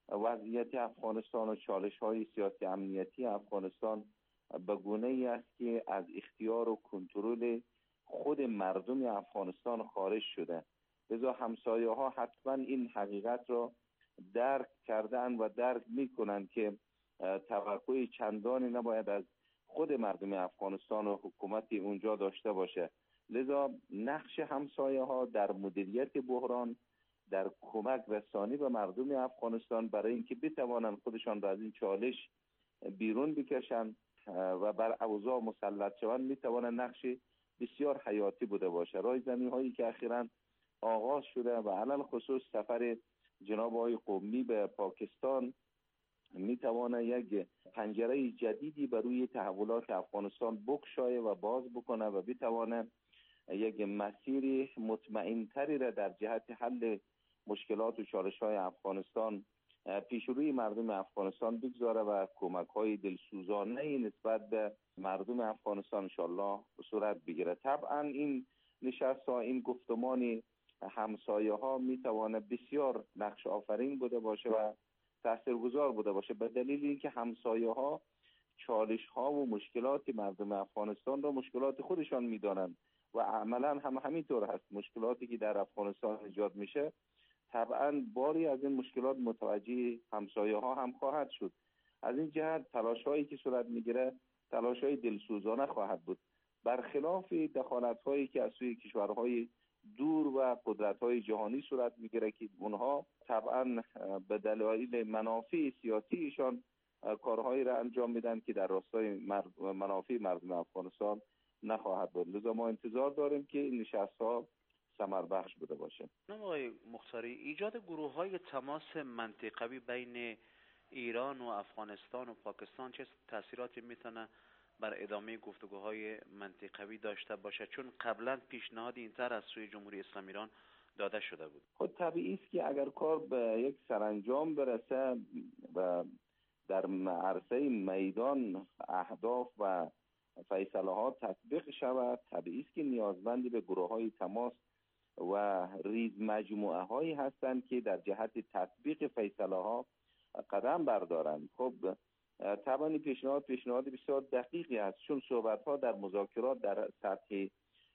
وضعیت افغانستان و چالش های سیاسی امنیتی افغانستان به گونه ای است که از اختیار و کنترل خود مردم افغانستان خارج شده. لذا همسایه ها حتما این حقیقت را درک کردن و درک میکنند که توقع چندانی نباید از خود مردم افغانستان و حکومت اونجا داشته باشه. لذا نقش همسایه ها در مدیریت بحران، در کمک رسانی به مردم افغانستان برای اینکه بتوانند خودشان را از این چالش بیرون بکشند و بر اوضاع مسلط شوند، میتواند نقش بسیار حیاتی بوده باشه. رایزنی هایی که اخیراً آغاز شده و علل خصوص سفر جناب آقای قمی به پاکستان میتواند یک پنجره جدیدی بر روی تحولات افغانستان بگشایه و باز بکنه و بتواند یک مسیر مطمئن‌تری را در جهت حل مشکلات و چالش‌های افغانستان پیش روی مردم افغانستان بگذاره و کمک‌های دلسوزانه نسبت به مردم افغانستان انشالله صورت بگیره. طبعا این نشست‌ها، این گفتمان همسایه ها میتونه بسیار نقش آفرین بوده باشه و تاثیرگذار بوده باشه، به دلیل اینکه همسایه ها چالش ها و مشکلات مردم افغانستان را مشکلات خودشان میدانند و عملا هم همینطور هست. مشکلاتی که در افغانستان ایجاد میشه طبعا باری از این مشکلات متوجه همسایه ها هم خواهد شد. از این جهت تلاش هایی که صورت میگیره تلاش های دلسوزانه خواهد بود، برخلاف دخالت هایی که از سوی کشورهای دور و قدرت‌های جهانی صورت میگیره که اونها طبعا به دلایل منافع سیاسیشان کارهایی را انجام میدن که در راستای منافع مردم افغانستان نخواهد بود. لذا ما انتظار داریم که این نشست‌ها ثمر بخش بوده باشه. آقای مختاری، ایجاد گروه‌های تماس منطقوی بین ایران و افغانستان و پاکستان چه تاثیراتی میتونه بر ادامه گفتگوهای منطقوی داشته باشه، چون قبلا پیشنهاد این طرح از سوی جمهوری اسلامی ایران داده شده بود؟ خود طبیعی است که اگر کار به یک سرانجام برسه و در عرصه میدان اهداف و فیصله ها تطبیق شود، طبیعی است که نیازمندی به گروه های تماس و ریز مجموعه هایی هستند که در جهت تطبیق فیصله ها قدم بردارند. خب طبعا پیشنهاد بسیار دقیقی است، چون صحبت ها در مذاکرات در سطح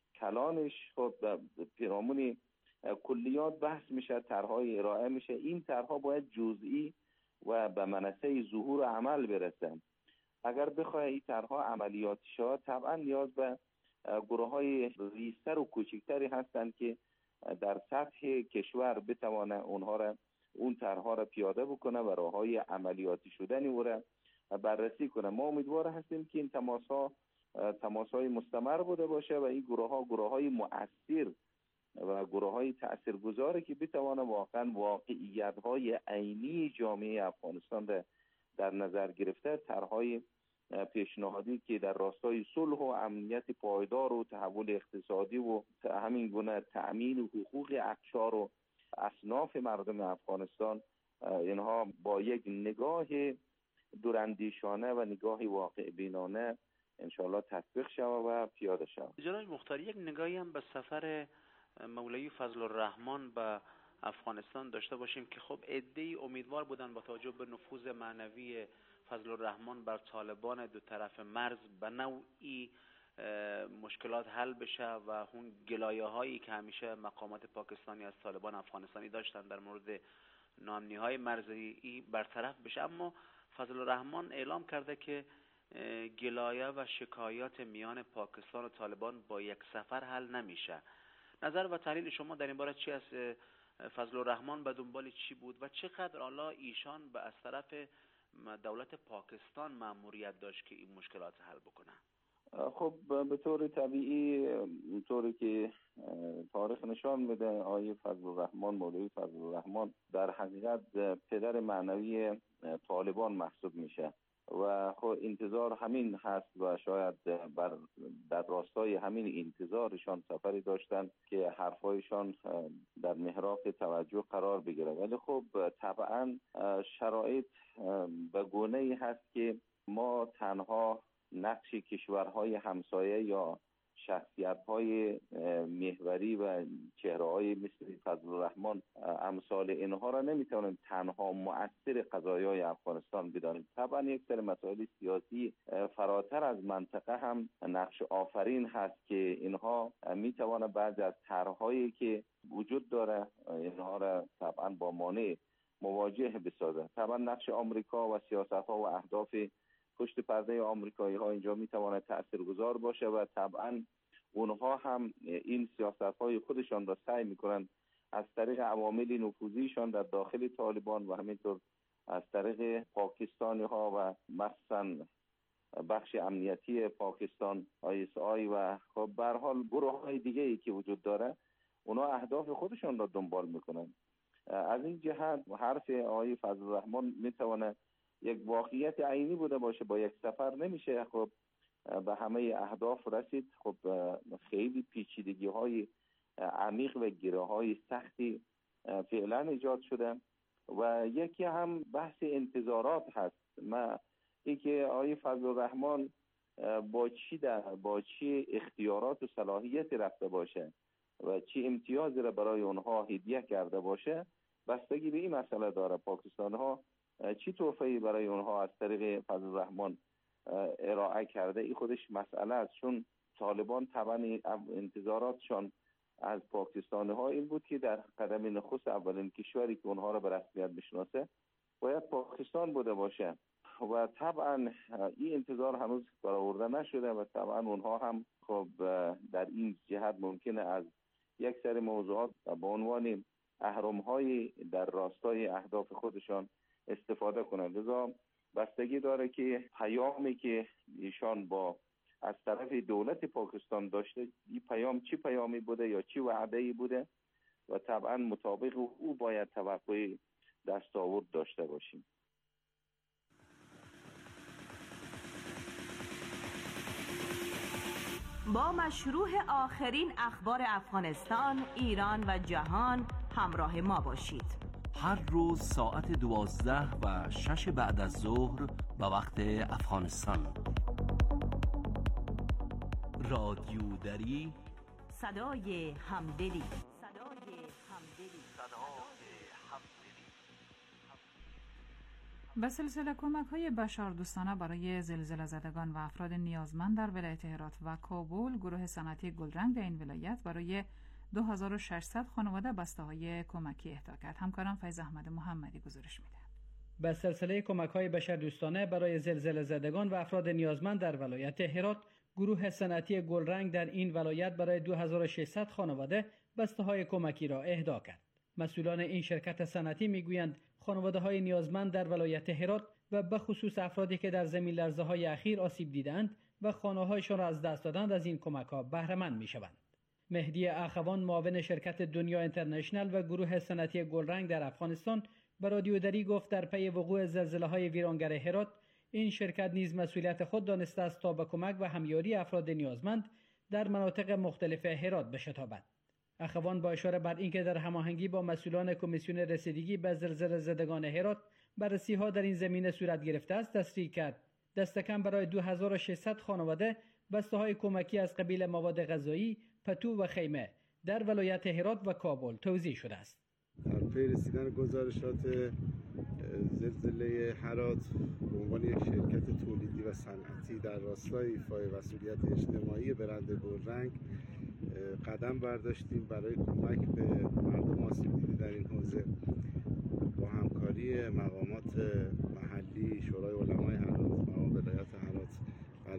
کلانش خب پیرامون کلیات بحث میشه، طرح‌های ارائه میشه. این طرح‌ها باید جزئی و به منصه ظهور عمل برسن. اگر بخواه این طرح‌ها عملیاتی شود طبعا نیاز به گروه‌های ریزتر و کوچکتری هستند که در سطح کشور بتوانه اون طرح‌ها را پیاده بکنه و راه‌های عملیاتی شدن او را بررسی کنه. ما امیدوار هستیم که این تماس‌های مستمر بوده باشه و این گروه‌های مؤثر و گروه‌های تاثیرگذاری که بتوانه واقعا واقعیت‌های عینی جامعه افغانستان را در نظر گرفته طرح‌های پیشنهادی که در راستای صلح و امنیت پایدار و تحول اقتصادی و همین گونه تأمین حقوق اقشار و اصناف مردم افغانستان، اینها با یک نگاه دوراندیشانه و نگاه واقع بینانه انشاءالله تطبیق شود و پیاده شود. جناب مختاری، یک نگاهی هم به سفر مولوی فضل الرحمن به افغانستان داشته باشیم که خب عده‌ای امیدوار بودن با توجه به نفوذ معنوی فضل الرحمن بر طالبان دو طرف مرز به نوعی مشکلات حل بشه و اون گلایه هایی که همیشه مقامات پاکستانی از طالبان افغانستانی داشتن در مورد ناامنی های مرزی برطرف بشه. اما فضل الرحمن اعلام کرده که گلایه و شکایات میان پاکستان و طالبان با یک سفر حل نمیشه. نظر و تحلیل شما در این باره چی است؟ فضل الرحمن به دنبال چی بود و چقدر حالا ایشان از طرف دولت پاکستان مأموریت داشت که این مشکلات حل بکنه؟ خب به طور طبیعی طوری که تاریخ نشان میده آقای فضل الرحمن، مولوی فضل الرحمن در حقیقت پدر معنوی طالبان محسوب میشه و خب انتظار همین هست و شاید در راستای همین انتظارشان سفری داشتن که حرفایشان در محراق توجه قرار بگیره. ولی خب طبعا شرایط به گونه‌ای هست که ما تنها نقش کشورهای همسایه یا شخصیت‌های محوری و چهره‌های مثل فضل الرحمن امثال اینها را نمی‌توانیم تنها مؤثر قضایای افغانستان بدانیم. طبعا یک سری مسائل سیاسی فراتر از منطقه هم نقش آفرین هست که اینها می‌تواند بعضی از طرح‌هایی که وجود داره اینها را طبعا با مانع مواجه بسازه. طبعا نقش آمریکا و سیاست‌ها و اهداف پشت پرده آمریکایی‌ها اینجا میتواند تاثیرگذار باشه و طبعا اونها هم این سیاست‌های خودشان را سعی میکنن از طریق عوامل نفوذیشان در داخل طالبان و همینطور از طریق پاکستانی‌ها و مثلا بخش امنیتی پاکستان ISI و خب به هر حال گروه‌های دیگه‌ای که وجود داره اونها اهداف خودشان را دنبال میکنن. از این جهت حرف آقای فضل الرحمن میتونه یک واقعیت عینی بوده باشه، با یک سفر نمیشه خب به همه اهداف رسید. خب خیلی پیچیدگی‌های عمیق و گره‌های سختی فعلا ایجاد شده و یکی هم بحث انتظارات هست. اینکه آقای فضل الرحمن با چی اختیارات و صلاحیت رفته باشه و چی امتیازی را برای اونها هدیه کرده باشه بستگی به این مسئله داره. پاکستان‌ها چی تحفه‌ای برای اونها از طریق فضل الرحمن ارائه کرده این خودش مسئله است، چون طالبان طبعا انتظاراتشان از پاکستانی‌ها این بود که در قدم نخست اولین کشوری که اونها را به رسمیت بشناسه باید پاکستان بوده باشه و طبعا این انتظار هنوز برآورده نشده و طبعا اونها هم خب در این جهت ممکنه از یک سری موضوعات به عنوان اهرم‌های در راستای اهداف خودشان استفاده کنند. لذا بستگی داره که پیامی که ایشان از طرف دولت پاکستان داشته این پیام چی پیامی بوده یا چی وعده‌ای بوده و طبعا مطابق او باید توقع دستاورد داشته باشیم. با مشروع آخرین اخبار افغانستان، ایران و جهان همراه ما باشید. هر روز ساعت 12 و 6 بعد از ظهر به وقت افغانستان. رادیو دری، صدای همدلی. به سلسله کمک‌های بشردوستانه برای زلزله زدگان و افراد نیازمند در ولایت هرات و کابل، گروه صنعتی گلرنگ در این ولایت برای 2600 خانواده بسته‌های کمکی اهدا کرد. همکارم فیض احمد محمدی گزارش می‌دهد. به سلسله کمک‌های بشردوستانه برای زلزله زدگان و افراد نیازمند در ولایت هرات، گروه صنعتی گلرنگ در این ولایت برای 2600 خانواده بسته‌های کمکی را اهدا کرد. مسئولان این شرکت صنعتی میگویند خانواده‌های نیازمند در ولایت هرات و به خصوص افرادی که در زمین لرزه‌های اخیر آسیب دیدند و خانه‌هایشان را از دست دادند از این کمک‌ها بهره مند می‌شوند. مهدی اخوان، معاون شرکت دنیا اینترنشنال و گروه صنعتی گلرنگ در افغانستان، به رادیو دری گفت در پی وقوع زلزله‌های ویرانگر هرات این شرکت نیز مسئولیت خود دانسته است تا به کمک و همیاری افراد نیازمند در مناطق مختلف هرات بشتابد. اخوان با اشاره بر اینکه در هماهنگی با مسئولان کمیسیون رسیدگی به زلزله زدگان هرات بررسی‌ها در این زمینه صورت گرفته است، تصریح کرد دست کم برای 2600 خانواده بسته‌های کمکی از قبیل مواد غذایی، پتو و خیمه در ولایت هرات و کابل توزیع شده است. در پی رسیدن گزارشات زلزله هرات به عنوان یک شرکت تولیدی و صنعتی در راستای ایفای مسئولیت اجتماعی برند گلرنگ قدم برداشتیم برای کمک به مردم آسیب دیده در این حوزه. با همکاری مقامات محلی، شورای علمای هرات، مقام ولایت هرات بررسی‌ها را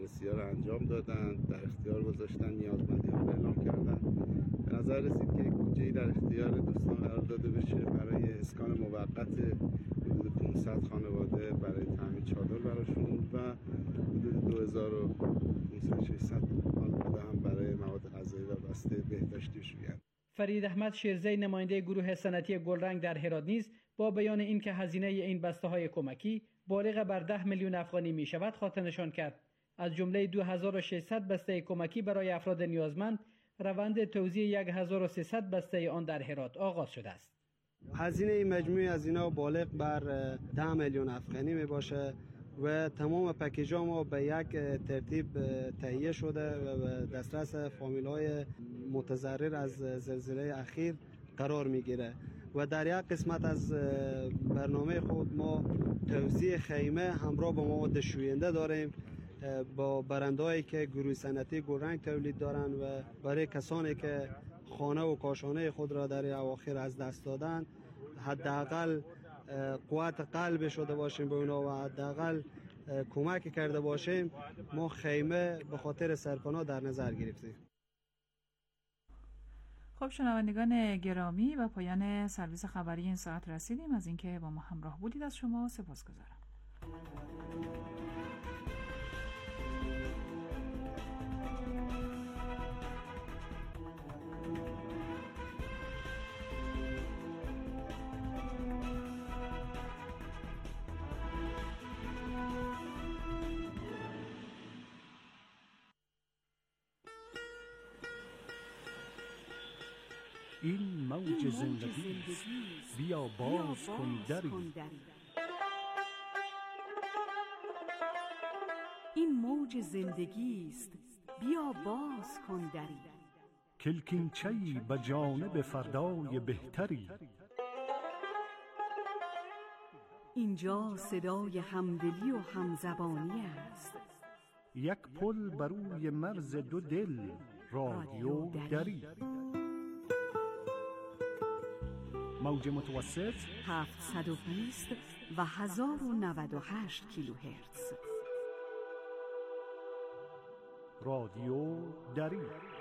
انجام دادن، در اختیار گذاشتن، نیازمندی رو اعلام کردن. به نظر رسید که بودجه‌ای در اختیار دوستان قرار داده بشه برای اسکان موقت حدود 500 خانواده برای تامین چادر براشون و حدود 2500 خانواده هم برای مواد غذایی و بسته بهداشتی شویند. فرید احمد شیرزی نماینده گروه صنعتی گلرنگ در هرات نیز با بیان اینکه هزینه این بسته‌های کمکی بالغ بر 10 میلیون افغانی می شود خاطر نشان کرد. از جمله 2600 بسته کمکی برای افراد نیازمند، روند توزیع 1300 بسته آن در هرات آغاز شده است. هزینه مجموعی از اینا بالغ بر 10 میلیون افغانی می باشه و تمام پکیج ما به یک ترتیب تهیه شده و به دسترس فامیل‌های متضرر از زلزله اخیر قرار میگیره و در یک قسمت از برنامه خود ما توزیع خیمه همراه با مواد شوینده داریم با برندهایی که گروه صنعتی گلرنگ تولید دارن و برای کسانی که خانه و کاشانه خود را در اواخر از دست دادن حداقل قوت قلب شده باشیم به اونا و حداقل کمک کرده باشیم. ما خیمه به خاطر سرپناه در نظر گرفتیم. خب شنوندگان گرامی، و پایان سرویس خبری این ساعت رسیدیم. از اینکه با ما همراه بودید از شما سپاسگزارم. این موج زندگی بیا باز کن دری. این موج زندگی است بیا باز کن دری. کلکینچه‌ای به جانب فردای بهتری. اینجا صدای همدلی و همزبانی است. یک پل بر روی مرز دو دل، رادیو دری. موج متوسط 720 و 1098 کیلوهرتز. رادیو دری.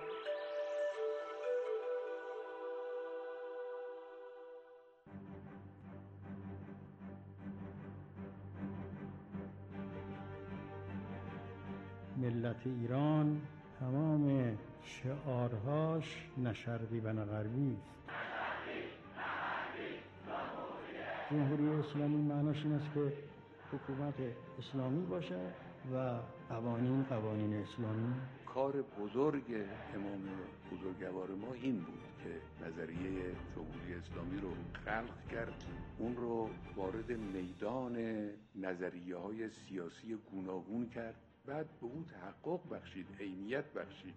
ملت ایران تمام شعارهاش نه شرقی و نه غربی است. جمهوری اسلامی معناش این است که حکومت اسلامی باشه و قوانین اسلامی. کار بزرگ امام بزرگوار ما این بود که نظریه جمهوری اسلامی رو خلق کرد، اون رو وارد میدان نظریه‌های سیاسی گوناگون کرد، بعد به اون تحقق بخشید، عینیت بخشید.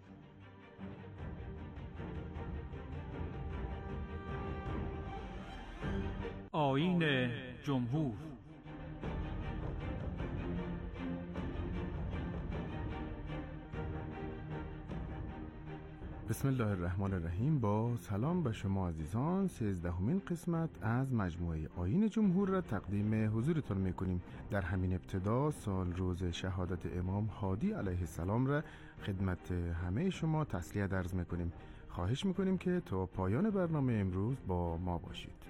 آیین جمهور. بسم الله الرحمن الرحیم. با سلام به شما عزیزان، 13مین قسمت از مجموعه آیین جمهور را تقدیم حضورتان میکنیم. در همین ابتدا سال روز شهادت امام هادی علیه السلام را خدمت همه شما تسلیت عرض میکنیم. خواهش میکنیم که تا پایان برنامه امروز با ما باشید.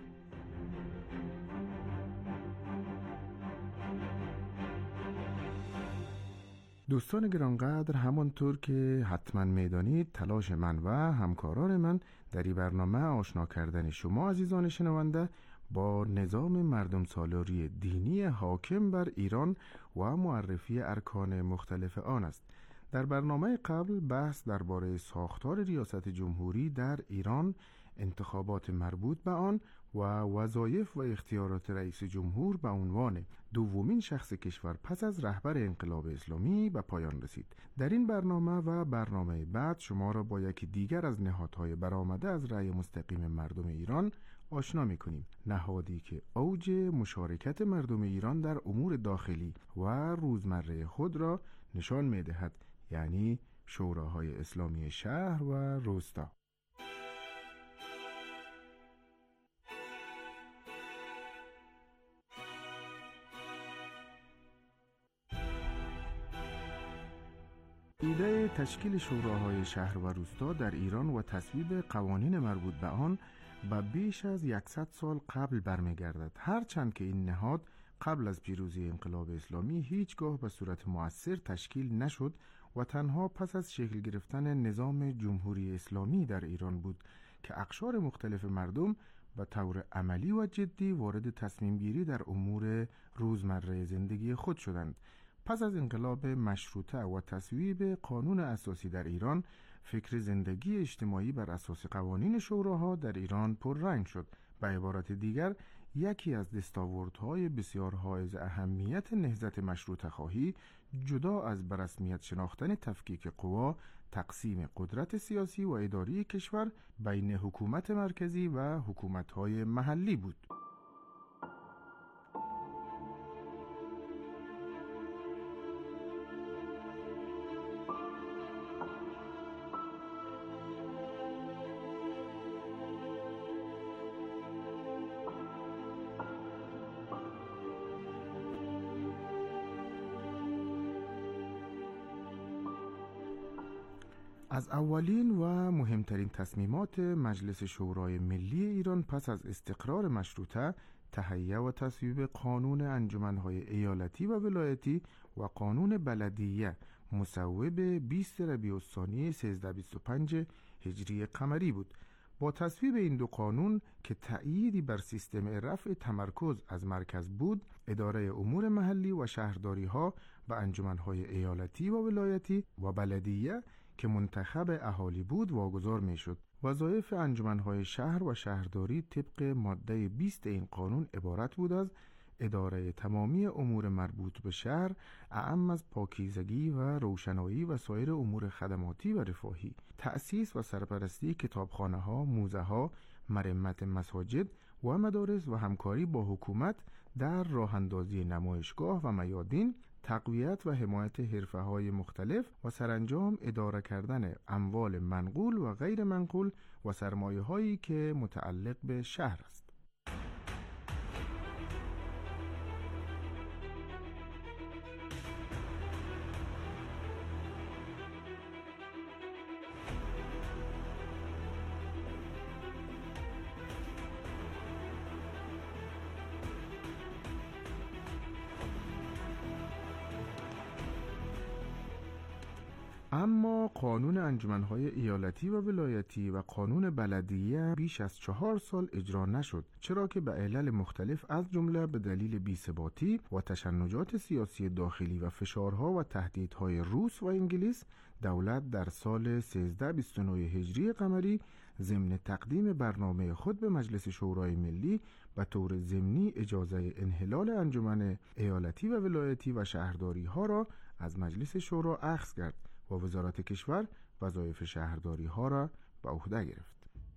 دوستان گرانقدر، همانطور که حتما میدانید تلاش من و همکاران من در این برنامه آشنا کردن شما عزیزان شنونده با نظام مردم سالاری دینی حاکم بر ایران و معرفی ارکان مختلف آن است. در برنامه قبل بحث درباره ساختار ریاست جمهوری در ایران، انتخابات مربوط به آن و وظایف و اختیارات رئیس جمهور به عنوان دومین شخص کشور پس از رهبر انقلاب اسلامی به پایان رسید. در این برنامه و برنامه بعد شما را با یکی دیگر از نهادهای برآمده از رأی مستقیم مردم ایران آشنا می‌کنیم. نهادی که اوج مشارکت مردم ایران در امور داخلی و روزمره خود را نشان می‌دهد، یعنی شوراهای اسلامی شهر و روستا. ایده تشکیل شوراهای شهر و روستا در ایران و تصویب قوانین مربوط به آن به بیش از 100 سال قبل برمیگردد، هرچند که این نهاد قبل از پیروزی انقلاب اسلامی هیچگاه به صورت مؤثر تشکیل نشد و تنها پس از شکل گرفتن نظام جمهوری اسلامی در ایران بود که اقشار مختلف مردم به طور عملی و جدی وارد تصمیم گیری در امور روزمره زندگی خود شدند. پس از انقلاب مشروطه و تصویب قانون اساسی در ایران، فکر زندگی اجتماعی بر اساس قوانین شوراها در ایران پررنگ شد. به عبارت دیگر، یکی از دستاوردهای بسیار حائز اهمیت نهضت مشروطه خواهی جدا از به رسمیت شناختن تفکیک قوا، تقسیم قدرت سیاسی و اداری کشور بین حکومت مرکزی و حکومت‌های محلی بود. از اولین و مهمترین تصمیمات مجلس شورای ملی ایران پس از استقرار مشروطه، تهیه و تصویب قانون انجمنهای ایالتی و ولایتی و قانون بلدیه مصوب 20 ربیع الثانی 1325 هجری قمری بود. با تصویب این دو قانون که تأییدی بر سیستم رفع تمرکز از مرکز بود، اداره امور محلی و شهرداری ها به انجمنهای ایالتی و ولایتی و بلدیه که منتخب اهالی بود واگذار می شد. وظایف انجمنهای شهر و شهرداری طبق ماده 20 این قانون عبارت بود از اداره تمامی امور مربوط به شهر، اعم از پاکیزگی و روشنایی و سایر امور خدماتی و رفاهی، تأسیس و سرپرستی کتابخانه ها، موزه ها، مرمت مساجد و مدارس و همکاری با حکومت در راه اندازی نمایشگاه و میادین، تقویت و حمایت حرفه‌های مختلف و سرانجام اداره کردن اموال منقول و غیر منقول و سرمایه‌هایی که متعلق به شهر است. اما قانون انجمنهای ایالتی و ولایتی و قانون بلدیه بیش از 4 سال اجرا نشد، چرا که به علل مختلف از جمله به دلیل بی‌ثباتی و تشنجات سیاسی داخلی و فشارها و تهدیدهای روس و انگلیس، دولت در سال 1329 هجری قمری ضمن تقدیم برنامه خود به مجلس شورای ملی به طور ضمنی اجازه انحلال انجمن ایالتی و ولایتی و شهرداری ها را از مجلس شورا اخذ کرد و وزارت کشور وظایف شهرداری ها را به عهده گرفت.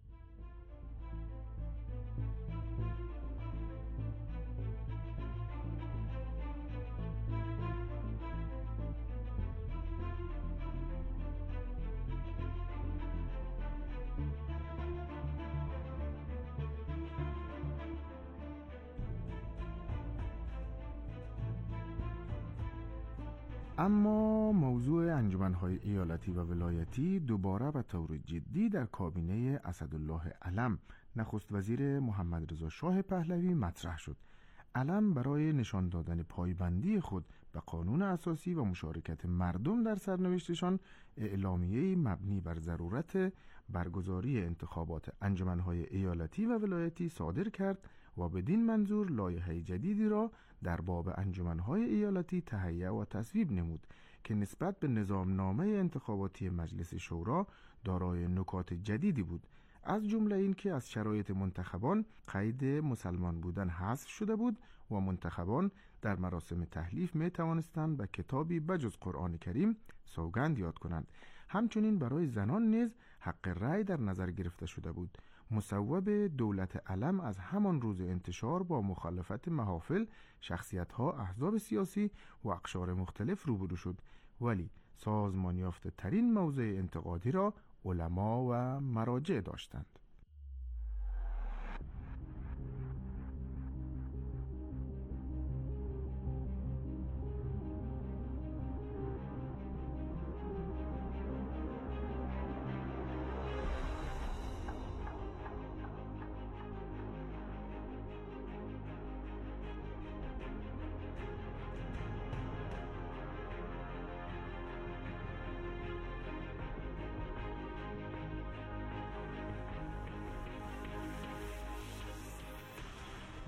اما موضوع انجمنهای ایالتی و ولایتی دوباره به طور جدی در کابینه اسدالله علم نخست وزیر محمد رضا شاه پهلوی مطرح شد. علم برای نشان دادن پایبندی خود به قانون اساسی و مشارکت مردم در سرنوشتشان اعلامیه‌ای مبنی بر ضرورت برگزاری انتخابات انجمنهای ایالتی و ولایتی صادر کرد و بدین منظور لایحه جدیدی را در باب انجمنهای ایالتی تهیه و تصویب نمود که نسبت به نظامنامه انتخاباتی مجلس شورا دارای نکات جدیدی بود، از جمله این که از شرایط منتخبان قید مسلمان بودن حذف شده بود و منتخبان در مراسم تحلیف می توانستند به کتابی بجز قرآن کریم سوگند یاد کنند. همچنین برای زنان نیز حق رأی در نظر گرفته شده بود. مصوب دولت علم از همان روز انتشار با مخالفت محافل، شخصیت‌ها، احزاب سیاسی و اقشار مختلف روبرو شد، ولی سازمان یافته ترین موضع انتقادی را علما و مراجع داشتند.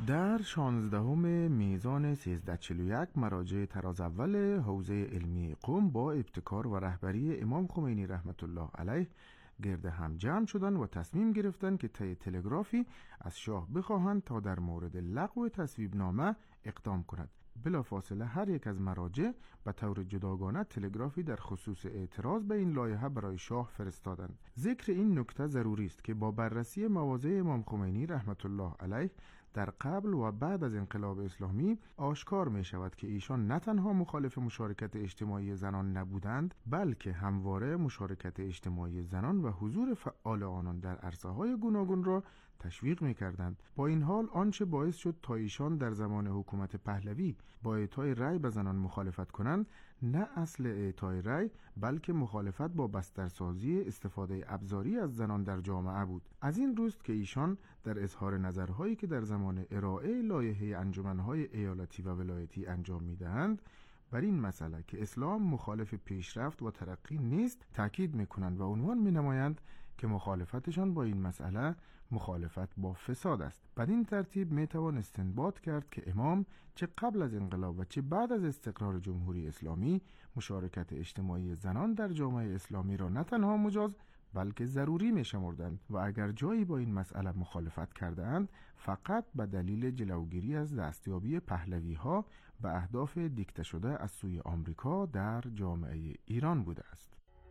در 16 میزان 1341 مراجع تراز اول حوزه علمی قم با ابتکار و رهبری امام خمینی رحمت الله علیه گرد هم جمع شدند و تصمیم گرفتند که طی تلگرافی از شاه بخواهند تا در مورد لغو تصویب نامه اقدام کند. بلافاصله هر یک از مراجع به طور جداگانه تلگرافی در خصوص اعتراض به این لایحه برای شاه فرستادند. ذکر این نکته ضروری است که با بررسی مواضع امام خمینی رحمت الله علیه در قبل و بعد از انقلاب اسلامی آشکار می شود که ایشان نه تنها مخالف مشارکت اجتماعی زنان نبودند، بلکه همواره مشارکت اجتماعی زنان و حضور فعال آنان در عرصه‌های گوناگون را تشویق می کردند. با این حال آنچه باعث شد تا ایشان در زمان حکومت پهلوی با اعطای رأی به زنان مخالفت کنند نه اصل اعطای رأی بلکه مخالفت با بسترسازی استفاده ابزاری از زنان در جامعه بود. از این روست که ایشان در اظهار نظرهایی که در زمان ارائه لایحه انجمنهای ایالتی و ولایتی انجام می‌دهند بر این مسئله که اسلام مخالف پیشرفت و ترقی نیست تاکید می‌کنند و عنوان می‌نمایند که مخالفتشان با این مسئله مخالفت با فساد است. بدین ترتیب میتوان استنباط کرد که امام چه قبل از انقلاب و چه بعد از استقرار جمهوری اسلامی مشارکت اجتماعی زنان در جامعه اسلامی را نه تنها مجاز بلکه ضروری می‌شمردند و اگر جایی با این مسئله مخالفت کرده‌اند فقط به دلیل جلوگیری از دستیابی پهلوی‌ها به اهداف دیکته شده از سوی آمریکا در جامعه ایران بوده است.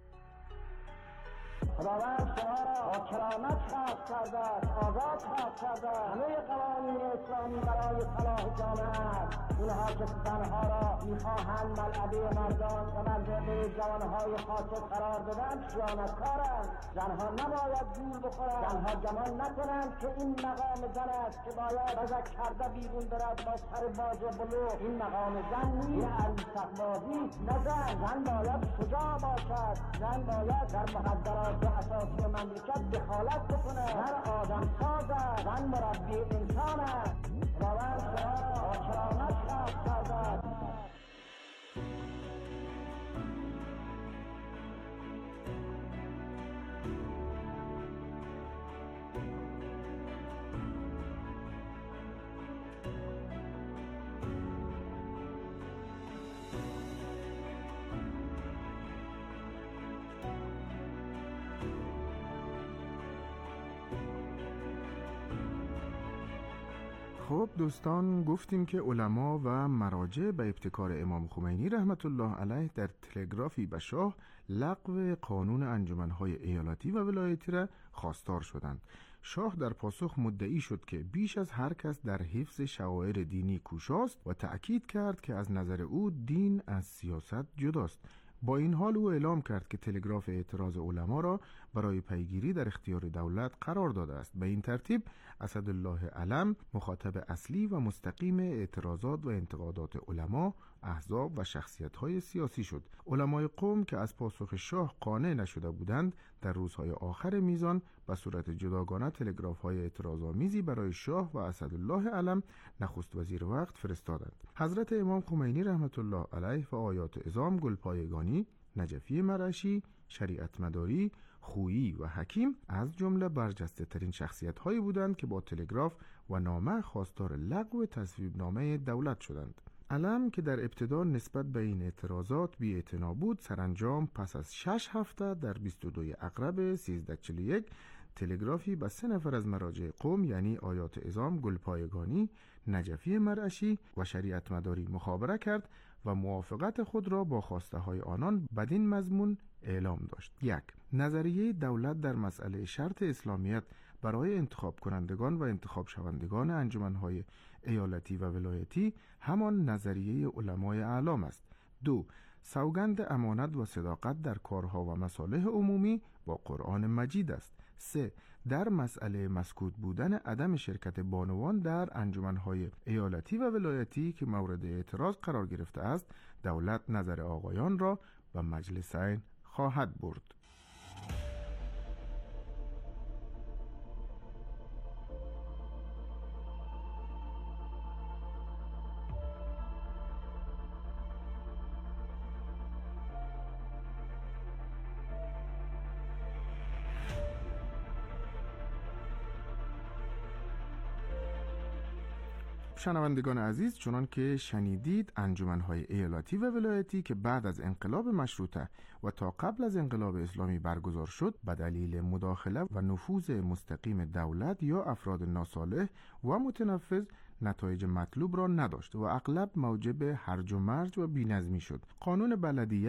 خداوند شما را با کرامت خلق کرده است، آزاد خلق کرده. همه قوانین اسلامی برای صلاح جامعه است. اینها که زنها را میخواهند ملعبه مردان و ملعبه جوانهای فاسد قرار بدن خیانتکارند. زنها نباید گول بخورند، زنها گمان نکنند که این مقام زن است که باید بزک کرده بیرون برد با سر باز و بلوغ. این مقام زن نیست، عروسک‌بازی نه زن باید شجاع باشد، زن باید در مقدرات اساسی مملکت دخالت بکنه. زن آدم ساز است، زن مربی انسان است. خداوند شما با کرامت خلق کرده است. خب دوستان، گفتیم که علما و مراجع به ابتکار امام خمینی رحمت الله علیه در تلگرافی به شاه لغو قانون انجمنهای ایالتی و ولایتی را خواستار شدند. شاه در پاسخ مدعی شد که بیش از هر کس در حفظ شعائر دینی کوشاست و تأکید کرد که از نظر او دین از سیاست جداست. با این حال او اعلام کرد که تلگراف اعتراض علما را برای پیگیری در اختیار دولت قرار داده است. به این ترتیب اسدالله علم مخاطب اصلی و مستقیم اعتراضات و انتقادات علما، احزاب و شخصیت‌های سیاسی شد. علمای قم که از پاسخ شاه قانع نشده بودند در روزهای آخر میزان به صورت جداگانه تلگراف‌های اعتراض‌آمیزی برای شاه و اسدالله علم نخست وزیر وقت فرستادند. حضرت امام خمینی رحمت الله علیه و آیات عظام گلپایگانی، نجفی مرعشی، شریعت مداری، خویی و حکیم از جمله برجسته ترین شخصیت هایی بودند که با تلگراف و نامه خواستار لغو تصویب نامه دولت شدند. علم که در ابتدا نسبت به این اعتراضات بی‌اعتنا بود، سرانجام پس از 6 هفته در 22 اقرب 1341 تلگرافی به 3 نفر از مراجع قوم یعنی آیات عظام گلپایگانی، نجفی مرعشی و شریعت مداری مخابره کرد و موافقت خود را با خواسته های آنان بدین مضمون اعلام داشت. 1. نظریه دولت در مسئله شرط اسلامیت برای انتخاب کنندگان و انتخاب شوندگان انجمنهای ایالتی و ولایتی همان نظریه علمای اعلام است. 2. سوگند امانت و صداقت در کارها و مصالح عمومی با قرآن مجید است. 3. در مسئله مسکوت بودن عدم شرکت بانوان در انجمنهای ایالتی و ولایتی که مورد اعتراض قرار گرفته است، دولت نظر آقایان را به مجلسین خواهد برد. شنوندگان عزیز، چنان که شنیدید، انجمن‌های ایالتی و ولایتی که بعد از انقلاب مشروطه و تا قبل از انقلاب اسلامی برگزار شد، به دلیل مداخله و نفوذ مستقیم دولت یا افراد ناصالح و متنفذ نتایج مطلوب را نداشت و اغلب موجب هرج و مرج و بی‌نظمی شد. قانون بلدیه